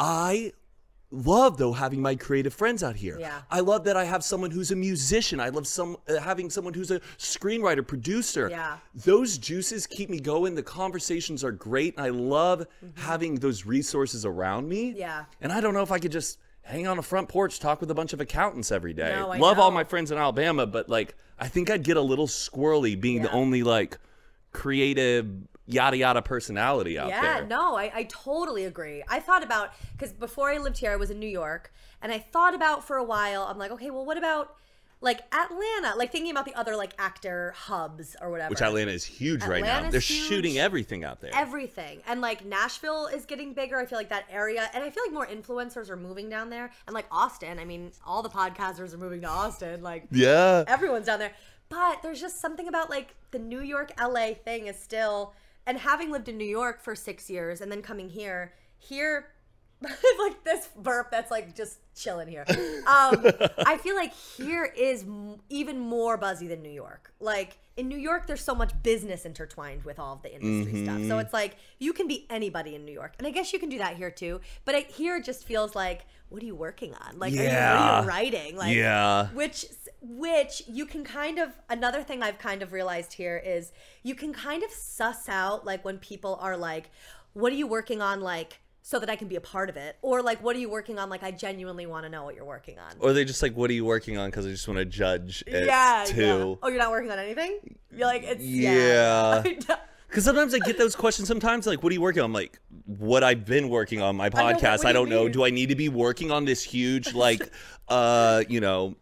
I love though having my creative friends out here. Yeah. I love that I have someone who's a musician. I love some uh, having someone who's a screenwriter, producer. Yeah. Those juices keep me going. The conversations are great. And I love having those resources around me. Mm-hmm. Yeah. And I don't know if I could just hang on a front porch, talk with a bunch of accountants every day. No, I love all know. my friends in Alabama, but like I think I'd get a little squirrely being the Yeah. only like creative yada yada personality out yeah, there. no, I, I totally agree. I thought about, because before I lived here, I was in New York, and I thought about for a while, I'm like, okay, well, what about like Atlanta? Like thinking about the other like actor hubs or whatever. Which Atlanta is huge right now. Atlanta's They're huge. shooting everything out there. Everything. And like Nashville is getting bigger. I feel like that area. And I feel like more influencers are moving down there. And like Austin, I mean, all the podcasters are moving to Austin. Like yeah. everyone's down there. But there's just something about like the New York L A thing is still, and having lived in New York for six years and then coming here, here like this burp that's like just chilling here. Um, I feel like here is m- even more buzzy than New York. Like in New York, there's so much business intertwined with all of the industry mm-hmm. stuff. So it's like you can be anybody in New York, and I guess you can do that here too. But it, here it just feels like, what are you working on? Like, yeah. are you, what are you writing? Like, yeah. Which which you can kind of. Another thing I've kind of realized here is you can kind of suss out like when people are like, what are you working on? Like, so that I can be a part of it, or like, what are you working on? Like, I genuinely want to know what you're working on. Or they just like, what are you working on? Because I just want to judge it yeah, too. Yeah. Oh, you're not working on anything? You're like, it's yeah. yeah. Because sometimes I get those questions. Sometimes like, what are you working on? I'm like, what I've been working on my podcast. I, know, I don't do know. Do I need to be working on this huge like, uh, you know,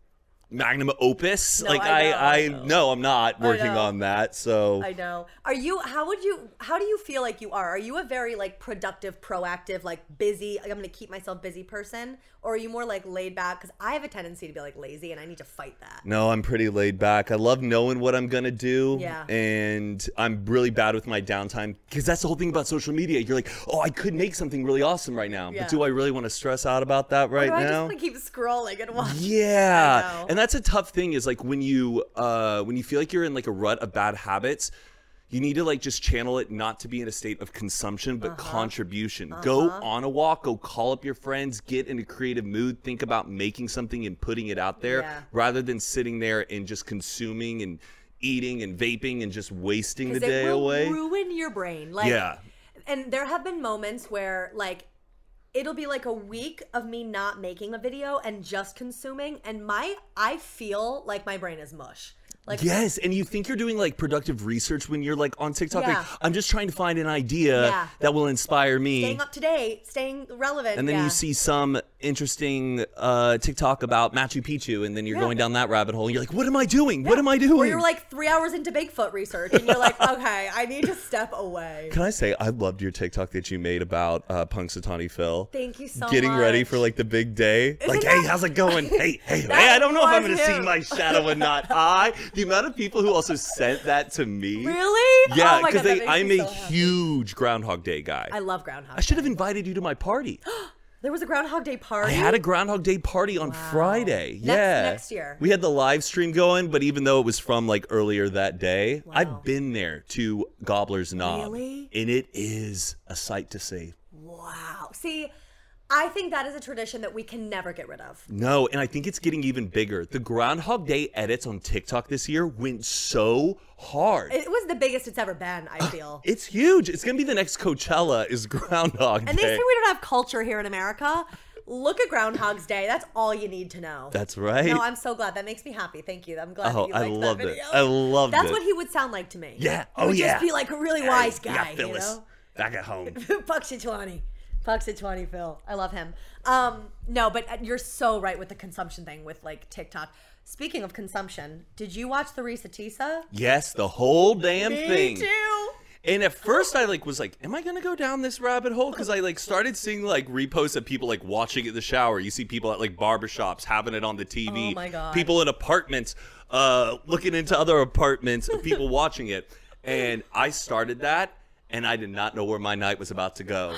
magnum opus? No, like I know, I, I, I know. no, I'm not working on that. So I know. Are you? How would you? How do you feel like you are? Are you a very like productive, proactive, like busy? Like, I'm going to keep myself busy person, or are you more like laid back? Because I have a tendency to be like lazy, and I need to fight that. No, I'm pretty laid back. I love knowing what I'm gonna do. Yeah. And I'm really bad with my downtime because that's the whole thing about social media. You're like, oh, I could make something really awesome right now, Yeah. but do I really want to stress out about that right or do now? I just want to keep scrolling and watching. Yeah. And that's a tough thing is like when you uh when you feel like you're in like a rut of bad habits, you need to like just channel it not to be in a state of consumption but uh-huh. contribution. Uh-huh. Go on a walk, go call up your friends, get in a creative mood, think about making something and putting it out there yeah. rather than sitting there and just consuming and eating and vaping and just wasting the day it will away. Ruin your brain. Like yeah. And there have been moments where like it'll be like a week of me not making a video and just consuming, and my I feel like my brain is mush. Like, yes, and you think you're doing like productive research when you're like on TikTok. Yeah. Like, I'm just trying to find an idea yeah. that will inspire me. Staying up to date, staying relevant. And then yeah. you see some interesting uh, TikTok about Machu Picchu, and then you're yeah. going down that rabbit hole. And you're like, what am I doing? Yeah. What am I doing? Or you're like three hours into Bigfoot research, and you're like, okay, I need to step away. Can I say, I loved your TikTok that you made about uh, Punxsutawney Phil. Thank you so Getting much. Getting ready for like the big day. Isn't like, that- hey, how's it going? hey, hey, hey, I don't know if I'm going to see him. my shadow or not. I, the amount of people who also sent that to me. Really? Yeah, oh my because God, I'm me a so huge Groundhog Day guy. I love Groundhog I should have Day. invited you to my party. There was a Groundhog Day party? I had a Groundhog Day party on wow. Friday. Next, yeah. Next year. We had the live stream going, but even though it was from like earlier that day, wow. I've been there to Gobbler's Knob. Really? And it is a sight to see. Wow. See, I think that is a tradition that we can never get rid of. No, and I think it's getting even bigger. The Groundhog Day edits on TikTok this year went so hard. It was the biggest it's ever been, I feel. It's huge. It's going to be the next Coachella is Groundhog and Day. they say we don't have culture here in America. Look at Groundhog's Day. That's all you need to know. That's right. No, I'm so glad. That makes me happy. Thank you. I'm glad oh, that you liked I loved that it. video. I loved That's it. That's what he would sound like to me. Yeah. He oh, would yeah. just be like a really hey, wise guy. Yeah, Phyllis. You know? Back at home. Punxsutawney. Punxsutawney Phil. I love him. Um, no, but you're so right with the consumption thing with like TikTok. Speaking of consumption, did you watch the Risa Tisa? Yes, the whole damn Me thing. Me too. And at first I like was like, am I gonna go down this rabbit hole? Because I like started seeing like reposts of people like watching it in the shower. You see people at like barbershops having it on the T V. Oh my God. People in apartments uh, looking into other apartments of people watching it. And I started that, and I did not know where my night was about to go.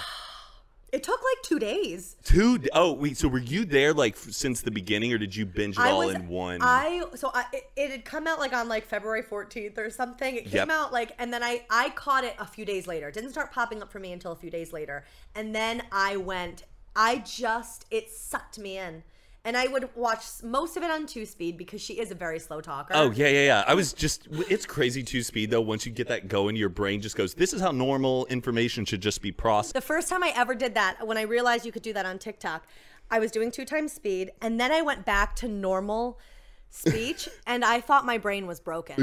It took like two days. Two? Oh, wait. So were you there like f- since the beginning, or did you binge it I all was, in one? I so I it, it had come out like on like February fourteenth or something. It came Yep. out like, and then I I caught it a few days later. It didn't start popping up for me until a few days later, and then I went. I just it sucked me in. And I would watch most of it on two speed because she is a very slow talker. Oh, yeah, yeah, yeah. I was just, it's crazy two speed though. Once you get that going, your brain just goes, this is how normal information should just be processed. The first time I ever did that, when I realized you could do that on TikTok, I was doing two times speed. And then I went back to normal speech and I thought my brain was broken.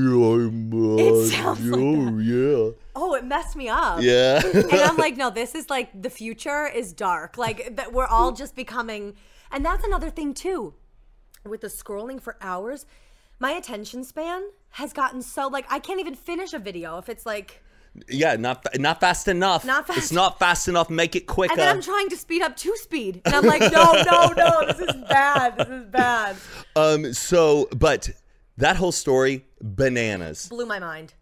It sounds like oh, yeah. Oh, it messed me up. Yeah. And I'm like, no, this is like, the future is dark. Like, that we're all just becoming... And that's another thing too, with the scrolling for hours, my attention span has gotten so like I can't even finish a video if it's like Yeah, not not fast enough. Not fast. It's not fast enough. Make it quicker. And then I'm trying to speed up to speed, and I'm like, no, no, no, this is bad. This is bad. Um. So, but that whole story, bananas. Blew my mind.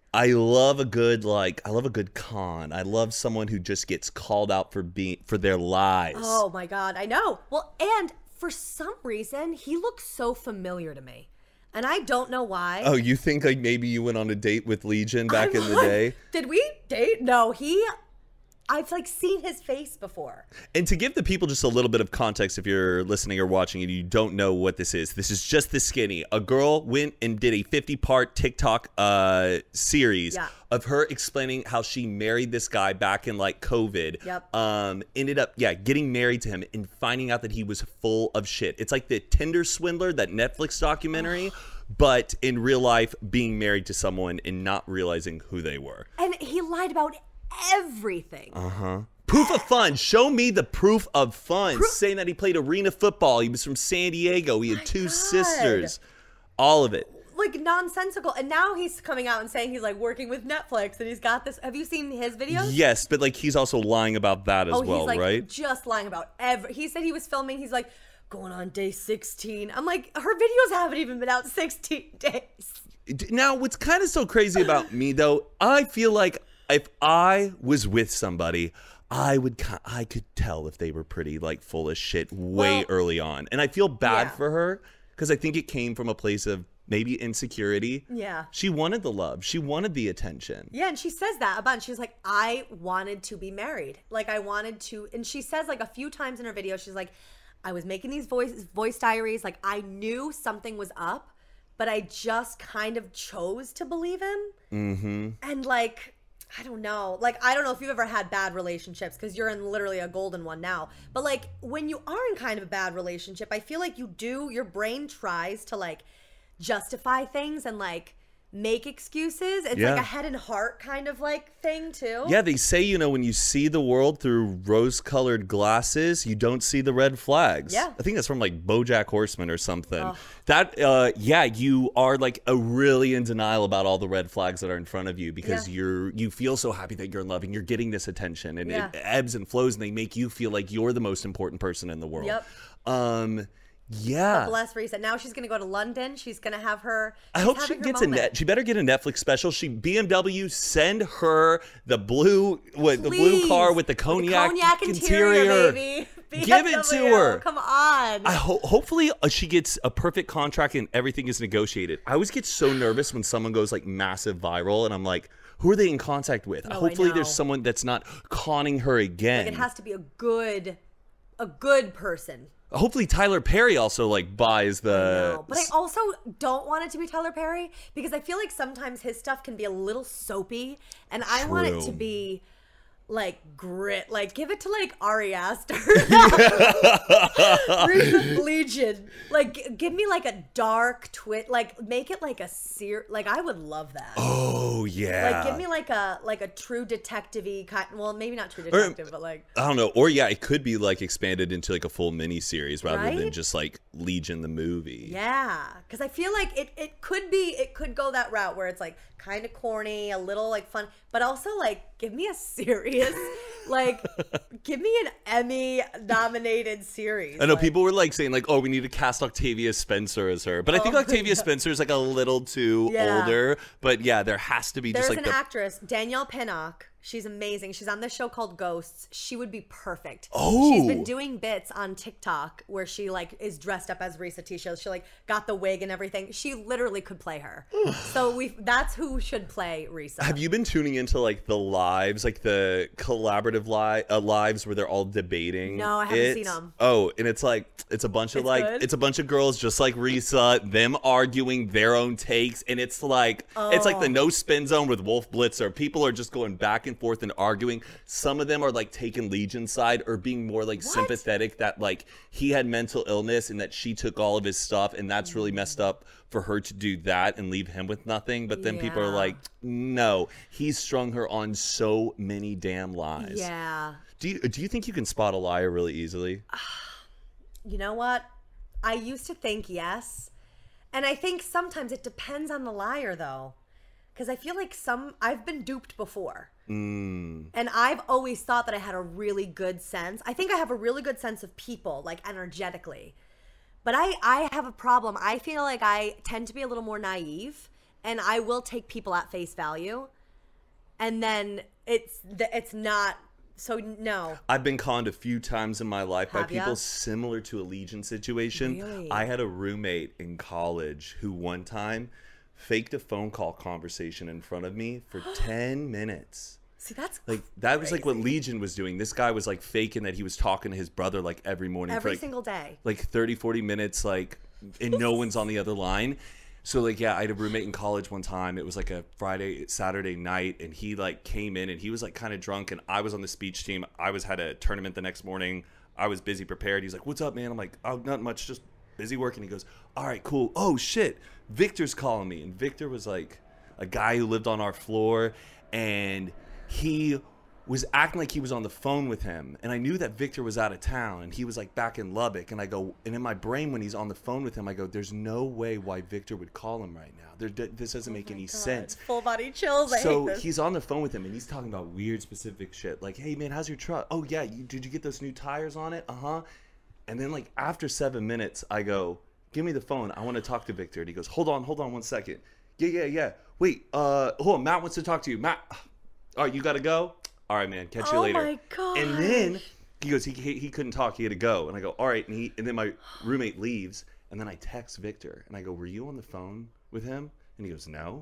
I love a good like I love a good con. I love someone who just gets called out for being for their lies. Oh my God, I know. Well, and for some reason, he looks so familiar to me. And I don't know why. Oh, you think like maybe you went on a date with Legion back I'm in the like, day? Did we date? No, he I've like seen his face before. And to give the people just a little bit of context, if you're listening or watching and you don't know what this is, this is just the skinny. A girl went and did a fifty part TikTok uh, series Yeah. of her explaining how she married this guy back in like COVID. Yep. Um, ended up, yeah, getting married to him and finding out that he was full of shit. It's like the Tinder Swindler, that Netflix documentary, but in real life being married to someone and not realizing who they were. And he lied about everything. Uh-huh. Proof of fun. Show me the proof of fun. Proof. Saying that he played arena football. He was from San Diego. He had My two God. sisters. All of it. Like nonsensical. And now he's coming out and saying he's like working with Netflix and he's got this. Have you seen his videos? Yes, but like he's also lying about that as oh, well, he's like right? just lying about every. He said he was filming. He's like going on day sixteen. I'm like, her videos haven't even been out sixteen days. Now, what's kind of so crazy about me though, I feel like if I was with somebody, I would I could tell if they were pretty like full of shit way Well, early on. And I feel bad yeah. for her because I think it came from a place of maybe insecurity. Yeah. She wanted the love. She wanted the attention. Yeah, and she says that a bunch. She's like, I wanted to be married. Like I wanted to, and she says like a few times in her video, she's like, I was making these voice voice diaries. Like I knew something was up, but I just kind of chose to believe him. Mm-hmm. And like, I don't know. Like, I don't know if you've ever had bad relationships because you're in literally a golden one now. But like, when you are in kind of a bad relationship, I feel like you do, your brain tries to like justify things and like make excuses. It's Yeah. like a head and heart kind of like thing too. Yeah, they say, you know, when you see the world through rose-colored glasses, you don't see the red flags. Yeah. I think that's from like BoJack Horseman or something. Ugh. That, uh, yeah, you are like a really in denial about all the red flags that are in front of you because Yeah. you're you feel so happy that you're in love and you're getting this attention and Yeah. it ebbs and flows and they make you feel like you're the most important person in the world. Yep. Um, yeah. Bless Risa. Now she's gonna go to London. She's gonna have her. I she's hope she having her gets a moment. net. She better get a Netflix special. She B M W send her the blue what the blue Please. car with the With the cognac, cognac interior, baby. Give it to B M W, her. Come on. I ho- hopefully uh, she gets a perfect contract and everything is negotiated. I always get so nervous when someone goes like massive viral and I'm like, who are they in contact with? No, I Hopefully know. there's someone that's not conning her again. Like it has to be a good, a good person. Hopefully Tyler Perry also like buys the. No, but I also don't want it to be Tyler Perry because I feel like sometimes his stuff can be a little soapy, and I want it to True. be like grit. Like give it to like Ari Aster, Risa Legion. Like g- give me like a dark twist. Like make it like a ser. Like I would love that. Oh yeah. Like give me like a like a true detective-y kind. Well, maybe not true detective, but like. I don't know. Or yeah, it could be like expanded into like a full mini series rather than Right? just like Legion the movie. Yeah, because I feel like it, it could be, it could go that route where it's like kind of corny, a little like fun, but also like give me a serious, like give me an Emmy nominated series. I know like, people were like saying like, oh, we need to cast Octavia Spencer as her, but I think Oh, Octavia Spencer is like a little too Yeah. older. But yeah, there has to be There's just like an the. actress, Danielle Pinnock. She's amazing. She's on this show called Ghosts. She would be perfect. Oh. She's been doing bits on TikTok where she like is dressed up as Risa Tisha. She like got the wig and everything. She literally could play her. So we that's who should play Risa. Have you been tuning into like the lives, like the collaborative li- uh, lives where they're all debating? No, I haven't it? seen 'em. Oh, and it's like it's a bunch of It's like good? it's a bunch of girls just like Risa, them arguing their own takes, and it's like it's like the Oh. no spin zone with Wolf Blitzer. People are just going back and forth and arguing. Some of them are like taking Legion's side or being more like What? sympathetic that like he had mental illness and that she took all of his stuff, and that's really messed up for her to do that and leave him with nothing. But then people are Yeah. like, no, he's strung her on so many damn lies. Yeah. Do you do you think you can spot a liar really easily? You know what? I used to think yes. And I think sometimes it depends on the liar though. Because I feel like some, I've been duped before. Mm. And I've always thought that I had a really good sense. I think I have a really good sense of people, like energetically. But I, I have a problem. I feel like I tend to be a little more naive. and I will take people at face value, and then it's it's not. So no. I've been conned a few times in my life Have by people ya? similar to a Legion situation. Really? I had a roommate in college who one time faked a phone call conversation in front of me for ten minutes. See, that's Like that was like what crazy. Legion was doing. This guy was like faking that he was talking to his brother like every morning every for like, single day. like thirty, forty minutes, like, and no one's on the other line. So like, yeah, I had a roommate in college one time. It was like a Friday, Saturday night, and he like came in and he was like kind of drunk, and I was on the speech team. I was had a tournament the next morning. I was busy prepared. He's like, "What's up, man?" I'm like, "Oh, not much, just busy working." He goes, "All right, cool. Oh shit, Victor's calling me." And Victor was like a guy who lived on our floor, and he was acting like he was on the phone with him, and I knew that Victor was out of town and he was like back in Lubbock, and I go, and in my brain when he's on the phone with him, I go, there's no way why Victor would call him right now. There, this doesn't make any sense. Full body chills. I So hate this. he's on the phone with him and he's talking about weird specific shit like, hey man, how's your truck? Oh yeah, you, did you get those new tires on it? Uh-huh. And then like after seven minutes I go, give me the phone, I want to talk to Victor. And he goes, hold on hold on one second. Yeah yeah yeah wait uh hold on, Matt wants to talk to you. Matt, all right, you gotta go. All right, man. Catch you Oh later. my gosh. And then he goes, he, he he couldn't talk. He had to go. And I go, all right. And he and then my roommate leaves. And then I text Victor and I go, were you on the phone with him? And he goes, no.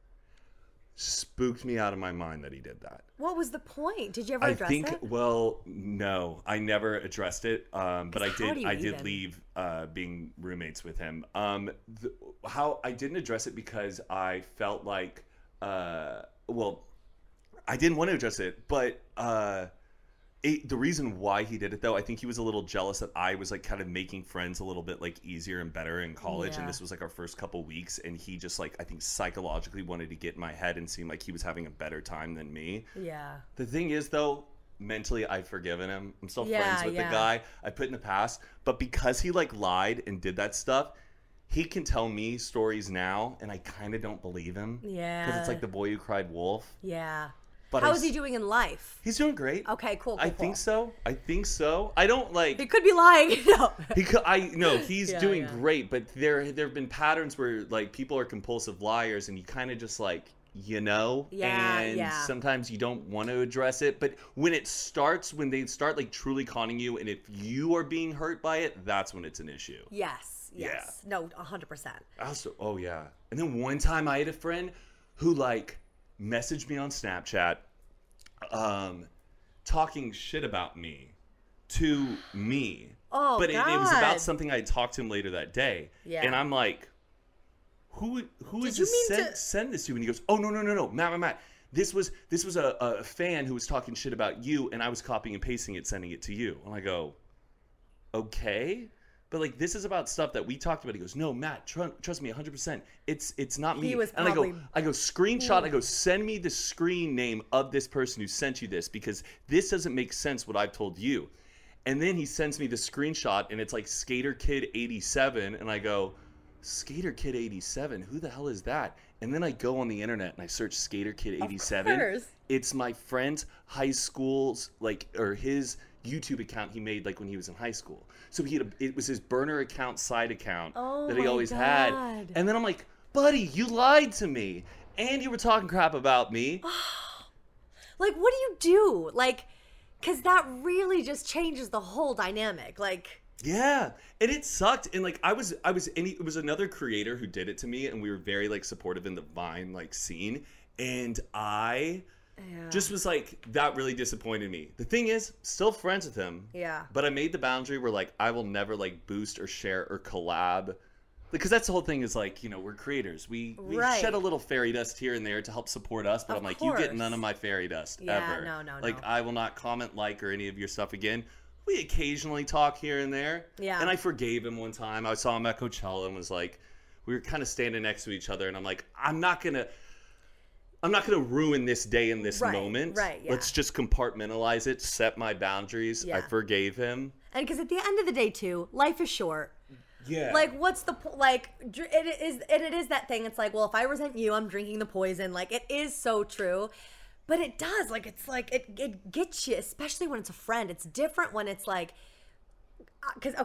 Spooked me out of my mind that he did that. What was the point? Did you ever I address think. it? Well, no, I never addressed it. Um, but I 'Cause how did. do you I did even? leave uh, being roommates with him. Um, the, how I didn't address it because I felt like, uh, well. I didn't want to address it, but uh, it, the reason why he did it, though, I think he was a little jealous that I was like kind of making friends a little bit like easier and better in college, Yeah. and this was like our first couple weeks, and he just like I think psychologically wanted to get in my head and seem like he was having a better time than me. Yeah. The thing is, though, mentally I've forgiven him. I'm still Yeah, friends with yeah. the guy I put in the past, but because he like lied and did that stuff. He can tell me stories now, and I kind of don't believe him. Yeah. Because it's like the boy who cried wolf. Yeah. But How I is he s- doing in life? He's doing great. Okay, cool. cool I cool. think so. I think so. I don't like. He could be lying. No. He could, I no. He's Yeah, doing yeah. great, but there there have been patterns where like people are compulsive liars, and you kind of just like you know, Yeah, and yeah. sometimes you don't want to address it. But when it starts, when they start like truly conning you, and if you are being hurt by it, that's when it's an issue. Yes. Yes. No, one hundred percent. I also, oh yeah. And then one time I had a friend who like messaged me on Snapchat, um, talking shit about me to me. Oh, but it, it was God. about something I had talked to him later that day. Yeah. And I'm like, who who Did is you this mean send, to- send this to? And he goes, oh no no no no, Matt Matt Matt. This was this was a, a fan who was talking shit about you, and I was copying and pasting it, sending it to you. And I go, okay. But like this is about stuff that we talked about. He goes, "No, Matt, tr- trust me, one hundred percent. It's it's not me." He was and I go, probably- I go screenshot. I go, send me the screen name of this person who sent you this because this doesn't make sense what I've told you. And then he sends me the screenshot, and it's like Skater Kid eighty-seven, and I go, Skater Kid eighty-seven, who the hell is that? And then I go on the internet and I search Skater Kid eighty-seven. course. It's my friend's high school's like or his YouTube account he made like when he was in high school. So he had a, it was his burner account, side account Oh that he my always had. God. And then I'm like, buddy, you lied to me, and you were talking crap about me. Like, what do you do? Like, because that really just changes the whole dynamic. Like, Yeah, and it sucked. And like I was, I was, and it was another creator who did it to me, and we were very like supportive in the Vine like scene. And I yeah. just was like, that really disappointed me. The thing is, still friends with him. Yeah. But I made the boundary where like I will never like boost or share or collab. Because that's the whole thing is like, you know, we're creators. We, we Right. shed a little fairy dust here and there to help support us. But Of I'm like, you get course. none of my fairy dust Yeah, ever. no, no, Like no. I will not comment, like, or any of your stuff again. We occasionally talk here and there. Yeah. And I forgave him one time. I saw him at Coachella and was like, we were kind of standing next to each other. And I'm like, I'm not going to. I'm not going to ruin this day in this Right, moment. right, yeah. Let's just compartmentalize it, set my boundaries. I Yeah. forgave him. and because at the end of the day, too, life is short. Yeah. Like, what's the po- like? dr- It is, and it is that thing. It's like, well, if I resent you, I'm drinking the poison. Like, it is so true, but it does. Like, it's like it it gets you, especially when it's a friend. It's different when it's like, because okay,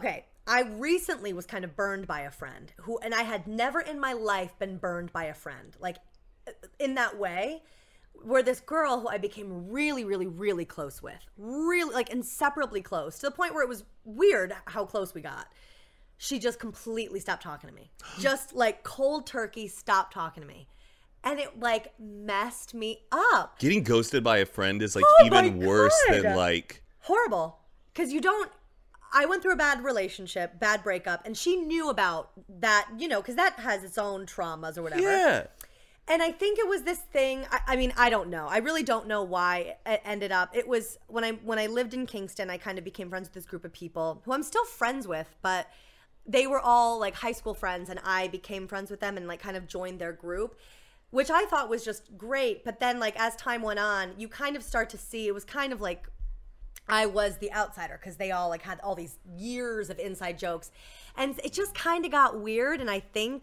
I recently was kind of burned by a friend who, and I had never in my life been burned by a friend, like in that way, where this girl who I became really, really, really close with, really like inseparably close, to the point where it was weird how close we got. She just completely stopped talking to me. Just like cold turkey, stopped talking to me. And it like messed me up. Getting ghosted by a friend is like Oh even my worse God. than like Horrible. Because you don't, I went through a bad relationship, bad breakup, and she knew about that, you know, because that has its own traumas or whatever. yeah. And I think it was this thing. I, I mean, I don't know. I really don't know why it ended up. It was when I when I lived in Kingston, I kind of became friends with this group of people who I'm still friends with, but they were all like high school friends, and I became friends with them and like kind of joined their group, which I thought was just great. But then like as time went on, you kind of start to see it was kind of like I was the outsider because they all like had all these years of inside jokes, and it just kind of got weird. And I think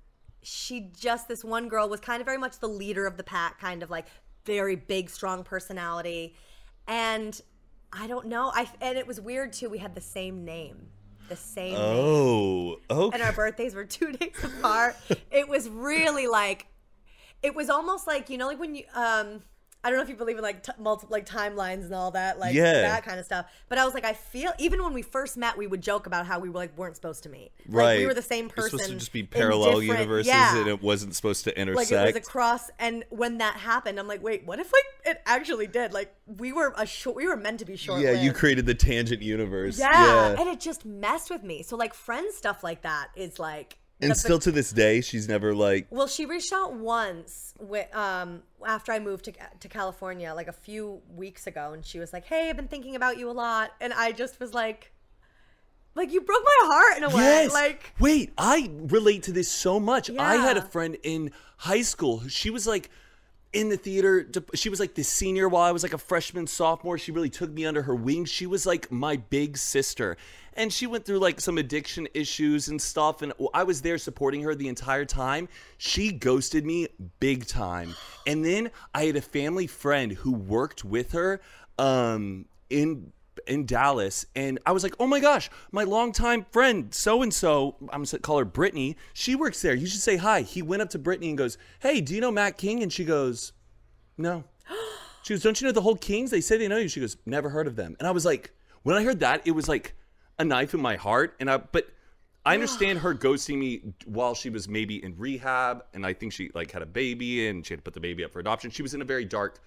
she just, this one girl was kind of very much the leader of the pack, kind of like very big, strong personality. And I don't know. I and it was weird too. We had the same name. The same name. Oh, okay. And our birthdays were two days apart. It was really like, it was almost like, you know, like when you, um, I don't know if you believe in like t- multiple like timelines and all that, like Yeah. that kind of stuff. But I was like, I feel even when we first met, we would joke about how we were like weren't supposed to meet. Like, Right. we were the same It's person. supposed to just be in parallel different- universes, yeah. and it wasn't supposed to intersect. Like it was across, and when that happened, I'm like, wait, what if like it actually did? Like we were a short, we were meant to be short. yeah, you created the tangent universe. Yeah. Yeah. And it just messed with me. So like friend stuff like that is like. And the- still to this day, she's never like. Well, she reached out once with, um, after I moved to to California, like a few weeks ago, and she was like, "Hey, I've been thinking about you a lot," and I just was like, "Like you broke my heart in a way." Yes. Like, Wait, I relate to this so much. I had a Yeah. friend in high school who she was like in the theater. de- She was like the senior while I was like a freshman, sophomore. She really took me under her wing. She was like my big sister. And she went through like some addiction issues and stuff. And I was there supporting her the entire time. She ghosted me big time. And then I had a family friend who worked with her um, in in Dallas, and I was like, oh my gosh, my longtime friend so-and-so, I'm gonna call her Brittany, she works there, you should say hi. He went up to Brittany and goes, hey, do you know Matt King? And she goes, no. She goes, don't you know the whole Kings? They say they know you. She goes, never heard of them. And I was like, when I heard that, it was like a knife in my heart. And I, but I understand her ghosting me while she was maybe in rehab, and I think she like had a baby and she had to put the baby up for adoption. She was in a very dark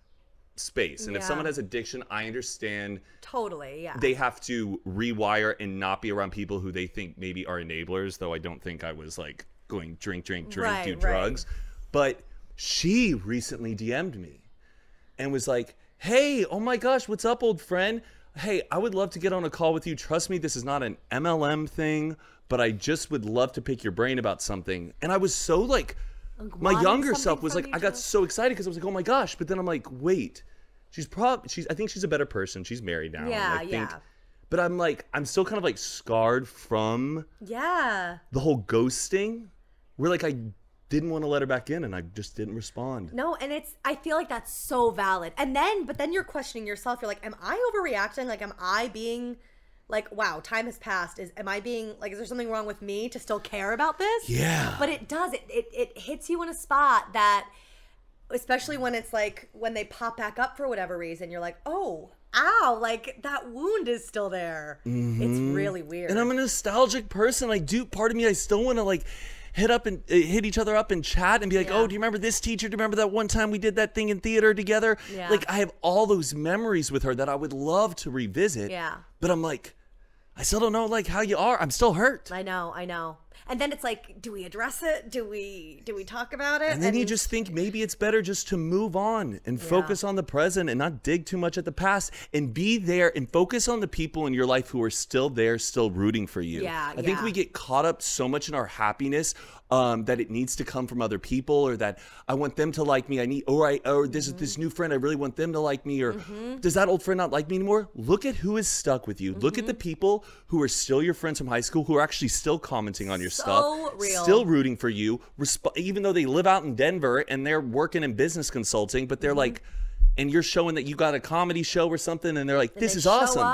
space, and if Yeah. someone has addiction, I understand totally, yeah. they have to rewire and not be around people who they think maybe are enablers, though I don't think I was like going drink drink drink Right, do right. drugs. But she recently D M'd me and was like, hey, oh my gosh, what's up, old friend? Hey, I would love to get on a call with you. Trust me, this is not an M L M thing, but I just would love to pick your brain about something. And I was so like, my wanting younger something self was from like, you I got too? so excited because I was like, oh my gosh. But then I'm like, wait, she's probably, she's, I think she's a better person. She's married now. and Yeah, I think, yeah. But I'm like, I'm still kind of like scarred from yeah. the whole ghosting, where like I didn't want to let her back in and I just didn't respond. No, and it's, I feel like that's so valid. And then, but then you're questioning yourself. You're like, am I overreacting? Like, am I being like, wow, time has passed. Is, am I being like, is there something wrong with me to still care about this? Yeah. But it does, it, it, it hits you in a spot that, especially when it's like, when they pop back up for whatever reason, you're like, oh, ow, like that wound is still there. It's really weird. And I'm a nostalgic person. I do, part of me, I still want to like hit up and uh, hit each other up in chat and be like, Yeah. oh, do you remember this teacher? Do you remember that one time we did that thing in theater together? Yeah. Like I have all those memories with her that I would love to revisit. Yeah. But I'm like, I still don't know like how you are. I'm still hurt. I know, I know. And then it's like, do we address it? Do we do we talk about it? And then you just think maybe it's better just to move on and Yeah. focus on the present and not dig too much at the past and be there and focus on the people in your life who are still there, still rooting for you. Yeah, I think yeah. we get caught up so much in our happiness um, that it needs to come from other people, or that I want them to like me. I need, or I, or this Mm-hmm. this new friend, I really want them to like me. Or does that old friend not like me anymore? Look at who is stuck with you. Look at the Mm-hmm. people who are still your friends from high school, who are actually still commenting on your So stuff, real. still rooting for you, resp- even though they live out in Denver and they're working in business consulting, but they're Mm-hmm. like, and you're showing that you got a comedy show or something, and they're like, this they is show awesome. up.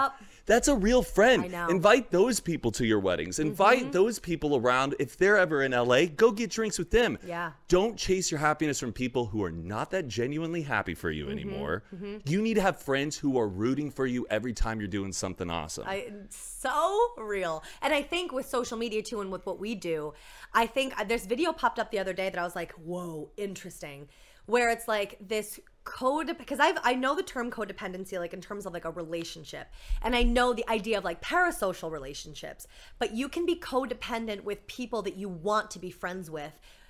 That's a real friend. I know. Invite those people to your weddings. Invite mm-hmm. those people around. If they're ever in L A, go get drinks with them. Yeah. Don't chase your happiness from people who are not that genuinely happy for you mm-hmm. anymore. Mm-hmm. You need to have friends who are rooting for you every time you're doing something awesome. I, so real. And I think with social media too, and with what we do, I think this video popped up the other day that I was like, whoa, interesting. Where it's like this code, because I've I know the term codependency, like in terms of like a relationship, and I know the idea of like parasocial relationships, but you can be codependent with people that you want to be friends with,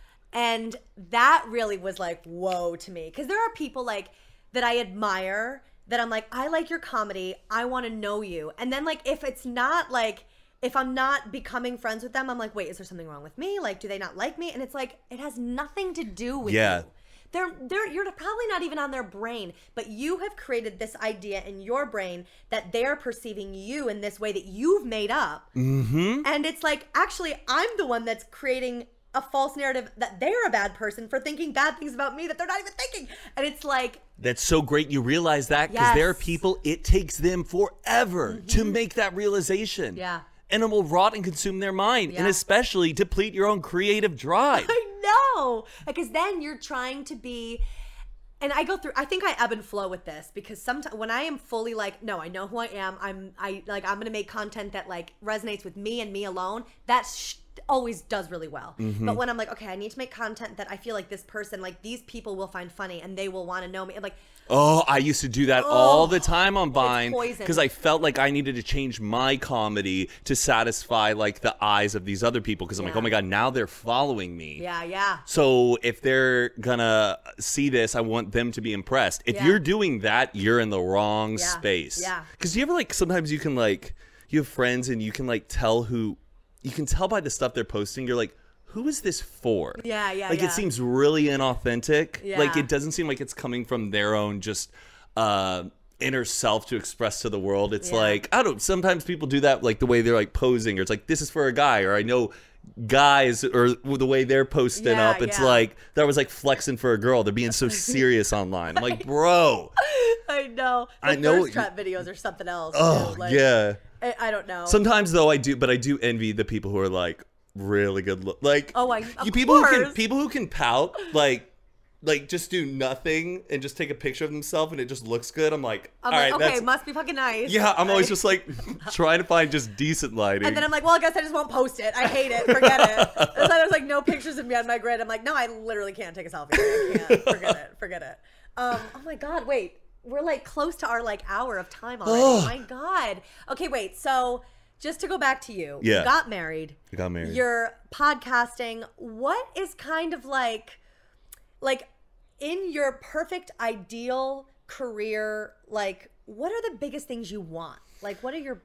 and that really was like whoa to me, because there are people like that I admire that I'm like, I like your comedy, I want to know you, and then like if it's not like if I'm not becoming friends with them, I'm like, wait, is there something wrong with me? Like, do they not like me? And it's like it has nothing to do with yeah. you. They're, they're, you're probably not even on their brain, but you have created this idea in your brain that they're perceiving you in this way that you've made up. Mm-hmm. And it's like, actually, I'm the one that's creating a false narrative that they're a bad person for thinking bad things about me that they're not even thinking. And it's like... That's so great you realize that, because yes. there are people, it takes them forever mm-hmm. to make that realization. Yeah. And it will rot and consume their mind, yeah. and especially deplete your own creative drive. I know, because then you're trying to be, and I go through, I think I ebb and flow with this, because sometimes when I am fully like, no, I know who I am, I'm, I like, I'm gonna make content that like resonates with me and me alone. That sh- always does really well. Mm-hmm. But when I'm like, okay, I need to make content that I feel like this person, like these people will find funny and they will want to know me, and like. Oh, I used to do that oh, all the time on Vine, because I felt like I needed to change my comedy to satisfy like the eyes of these other people, because I'm yeah. like, oh my God, now they're following me. Yeah, yeah. So if they're gonna see this, I want them to be impressed. If yeah. you're doing that, you're in the wrong yeah. space. Yeah. Because you ever like, sometimes you can like, you have friends and you can like tell who, you can tell by the stuff they're posting, you're like, who is this for? Yeah, yeah, Like yeah. it seems really inauthentic. Yeah. Like it doesn't seem like it's coming from their own just uh, inner self to express to the world. It's yeah. like, I don't, sometimes people do that like the way they're like posing, or it's like, this is for a guy, or I know guys, or the way they're posting yeah, up, it's yeah. like, that was like flexing for a girl. They're being so serious online. I'm like, bro. I know. The I know. thirst trap videos are something else. Oh, too. Like, yeah. I, I don't know. Sometimes though I do, but I do envy the people who are like, really good look, like oh, I, of you people course. who can people who can pout, like like just do nothing and just take a picture of themselves and it just looks good. I'm like, I'm all like, right, okay, that's, must be fucking nice. yeah. I'm like, always just like trying to find just decent lighting. and then I'm like, well, I guess I just won't post it. I hate it. Forget it. So there's like no pictures of me on my grid. I'm like, no, I literally can't take a selfie. I can't. Forget it. Forget it. Um, oh my God, wait. We're like close to our like hour of time already. Oh my God. Okay, wait. So just to go back to you, yeah. you got married. You got married. You're podcasting. What is kind of like, like in your perfect ideal career, like what are the biggest things you want? Like what are your...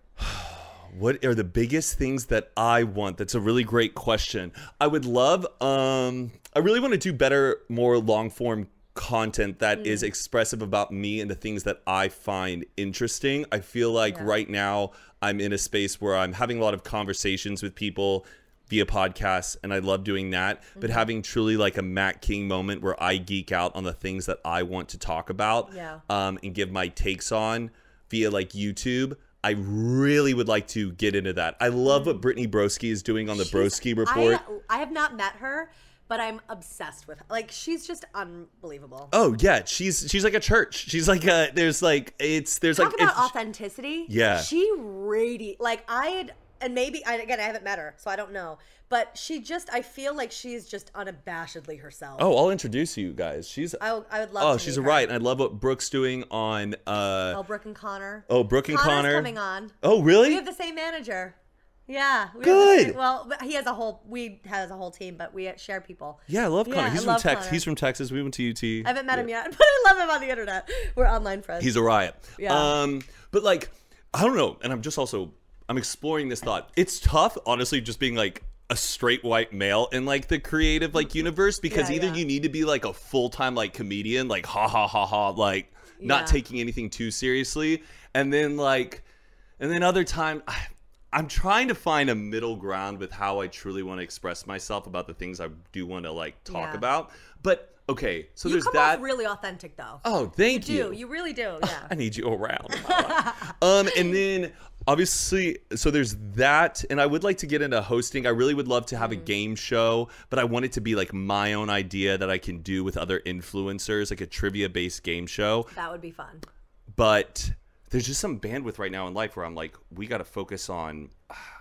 What are the biggest things that I want? That's a really great question. I would love, um, I really want to do better, more long form content that mm. is expressive about me and the things that I find interesting. I feel like yeah. right now I'm in a space where I'm having a lot of conversations with people via podcasts, and I love doing that. Mm-hmm. But having truly like a Matt King moment where I geek out on the things that I want to talk about yeah. um, and give my takes on via like YouTube. I really would like to get into that. I love what Brittany Broski is doing on the She's, Broski Report. I, I have not met her, but I'm obsessed with her. Like, she's just unbelievable. Oh yeah, she's she's like a church. She's like a there's like it's there's Talk like about it's, authenticity. Yeah, she radi like I had, and maybe I, again I haven't met her, so I don't know. But she just, I feel like she's just unabashedly herself. Oh, I'll introduce you guys. She's I, I would love. Oh, to she's meet a her. right, and I love what Brooke's doing on. uh Oh, Brooke and Connor. Oh, Brooke and Connor's Connor coming on. Oh, really? We have the same manager. Yeah. We Good. Have the same, well, but he has a whole. We has a whole team, but we share people. Yeah, I love Connor. Yeah, He's I from love Texas. Connor. He's from Texas. We went to U T. I haven't met yeah. him yet, but I love him on the internet. We're online friends. He's a riot. Yeah. Um, but like, I don't know, and I'm just also I'm exploring this thought. It's tough, honestly, just being like a straight white male in like the creative like universe, because yeah, either yeah. you need to be like a full-time like comedian, like ha ha ha ha, like yeah. not taking anything too seriously, and then like and then other time I, I'm trying to find a middle ground with how I truly want to express myself about the things I do want to like talk Yeah. about. But okay, so you there's come that off really authentic though. Oh, thank you you. do. You really do. Yeah. I need you around. um, and then obviously, so there's that, and I would like to get into hosting. I really would love to have mm. a game show, but I want it to be like my own idea that I can do with other influencers, like a trivia-based game show. That would be fun. But there's just some bandwidth right now in life where I'm like, we got to focus on,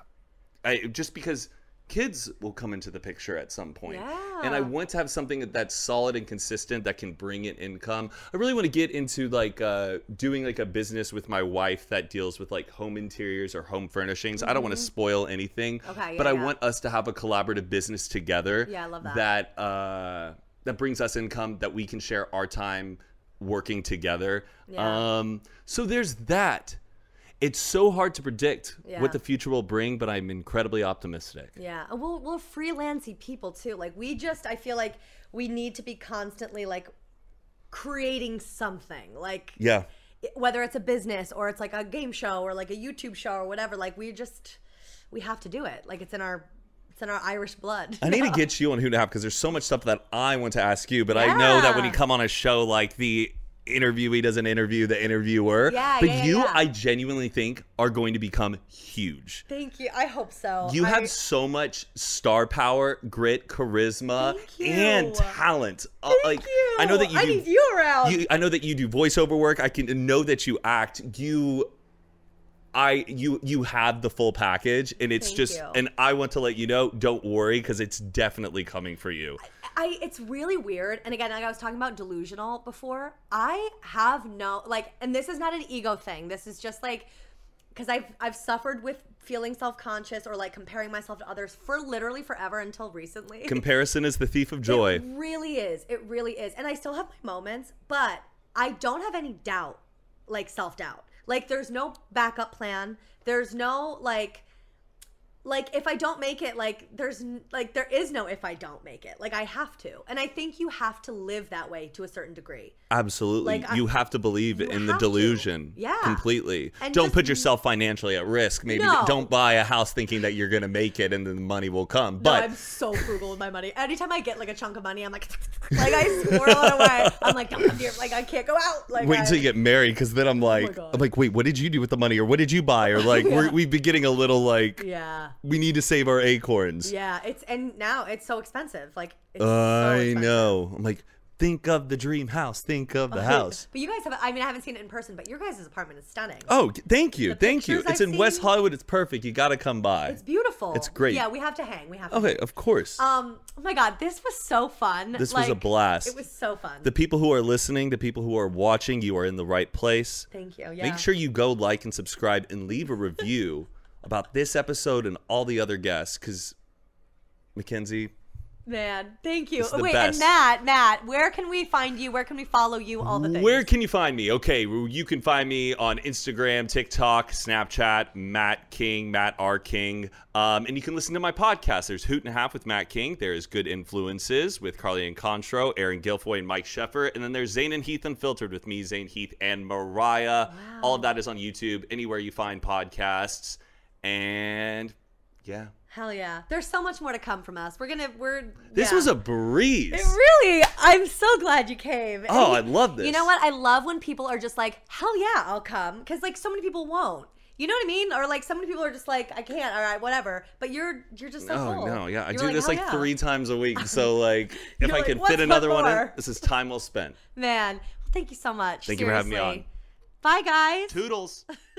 I, just because kids will come into the picture at some point. Yeah. And I want to have something that's solid and consistent that can bring in income. I really want to get into like uh, doing like a business with my wife that deals with like home interiors or home furnishings. Mm-hmm. I don't want to spoil anything, okay, yeah, but I yeah. want us to have a collaborative business together. Yeah, I love that. That, uh, that brings us income that we can share our time working together. Yeah. Um, so there's that. It's so hard to predict yeah. what the future will bring, but I'm incredibly optimistic. Yeah. And we're, we're freelancey people too. Like we just, I feel like we need to be constantly like creating something. Like yeah. whether it's a business or it's like a game show or like a YouTube show or whatever, like we just, we have to do it. Like it's in our, it's in our Irish blood. I need know? to get you on Hoot and a Half because there's so much stuff that I want to ask you, but yeah. I know that when you come on a show like the interviewee doesn't interview the interviewer, yeah, but yeah, you, yeah. I genuinely think are going to become huge. Thank you. I hope so. You I... have so much star power, grit, charisma, Thank you. and talent. Thank uh, like you. I know that you I do, need you around. You, I know that you do voiceover work. I can know that you act. You I you you have the full package, and it's Thank just you. and I want to let you know, don't worry, because it's definitely coming for you. I, it's really weird. And again, like I was talking about delusional before, I have no, like, and this is not an ego thing. This is just like, because I've, I've suffered with feeling self-conscious or like comparing myself to others for literally forever until recently. Comparison is the thief of joy. It really is. It really is. And I still have my moments, but I don't have any doubt, like self-doubt. Like there's no backup plan. There's no like, like if I don't make it, like there's like there is no if I don't make it. Like I have to. And I think you have to live that way to a certain degree. Absolutely. Like, you I, have to believe in the have delusion. to. Yeah. Completely. And don't just, put yourself financially at risk. Maybe no. don't buy a house thinking that you're going to make it and then the money will come. No, But I'm so frugal with my money. Anytime I get like a chunk of money, I'm like, like I squirrel it away. I'm like, don't come here. Like I can't go out. Like wait I, until you get married, because then I'm like, God. I'm like, wait, what did you do with the money, or what did you buy, or like Yeah. we're, we've been getting a little like, Yeah. we need to save our acorns. Yeah. It's and now it's so expensive. Like it's so I expensive. know. I'm like, think of the dream house. Think of the house. But you guys have, I mean, I haven't seen it in person, but your guys' apartment is stunning. Oh, thank you. The Thank you. pictures It's I've in West seen- Hollywood. It's perfect. You got to come by. It's beautiful. It's great. Yeah, we have to hang. We have to Okay, hang. of course. Um, oh my God, this was so fun. This was a Like, blast. It was so fun. The people who are listening, the people who are watching, you are in the right place. Thank you. Yeah. Make sure you go like and subscribe and leave a review about this episode and all the other guests, because Mackenzie, Man, thank you. This is the Wait, best. and Matt, Matt, where can we find you? Where can we follow you? All the things. where can you find me? Okay, well, you can find me on Instagram, TikTok, Snapchat, Matt King, Matt R. King. Um, and you can listen to my podcast. There's Hoot and a Half with Matt King. There's Good Influences with Carly and Contro, Aaron Guilfoy, and Mike Sheffer. And then there's Zane and Heath Unfiltered with me, Zane Heath, and Mariah. Wow. All of that is on YouTube, anywhere you find podcasts. And yeah. Hell yeah. There's so much more to come from us. We're gonna we're This yeah. was a breeze. It really, I'm so glad you came. Oh, And I love this. You know what? I love when people are just like, hell yeah, I'll come. Because like so many people won't. You know what I mean? Or like so many people are just like, I can't, all right, whatever. But you're you're just so Oh cool. no, yeah, I You're do this "Hell like yeah." three times a week. So like, if You're I like, can "What's fit one another one in, more?" this is time well spent. Man, thank you so much. Thank you for having me Seriously. on. Bye, guys. Toodles.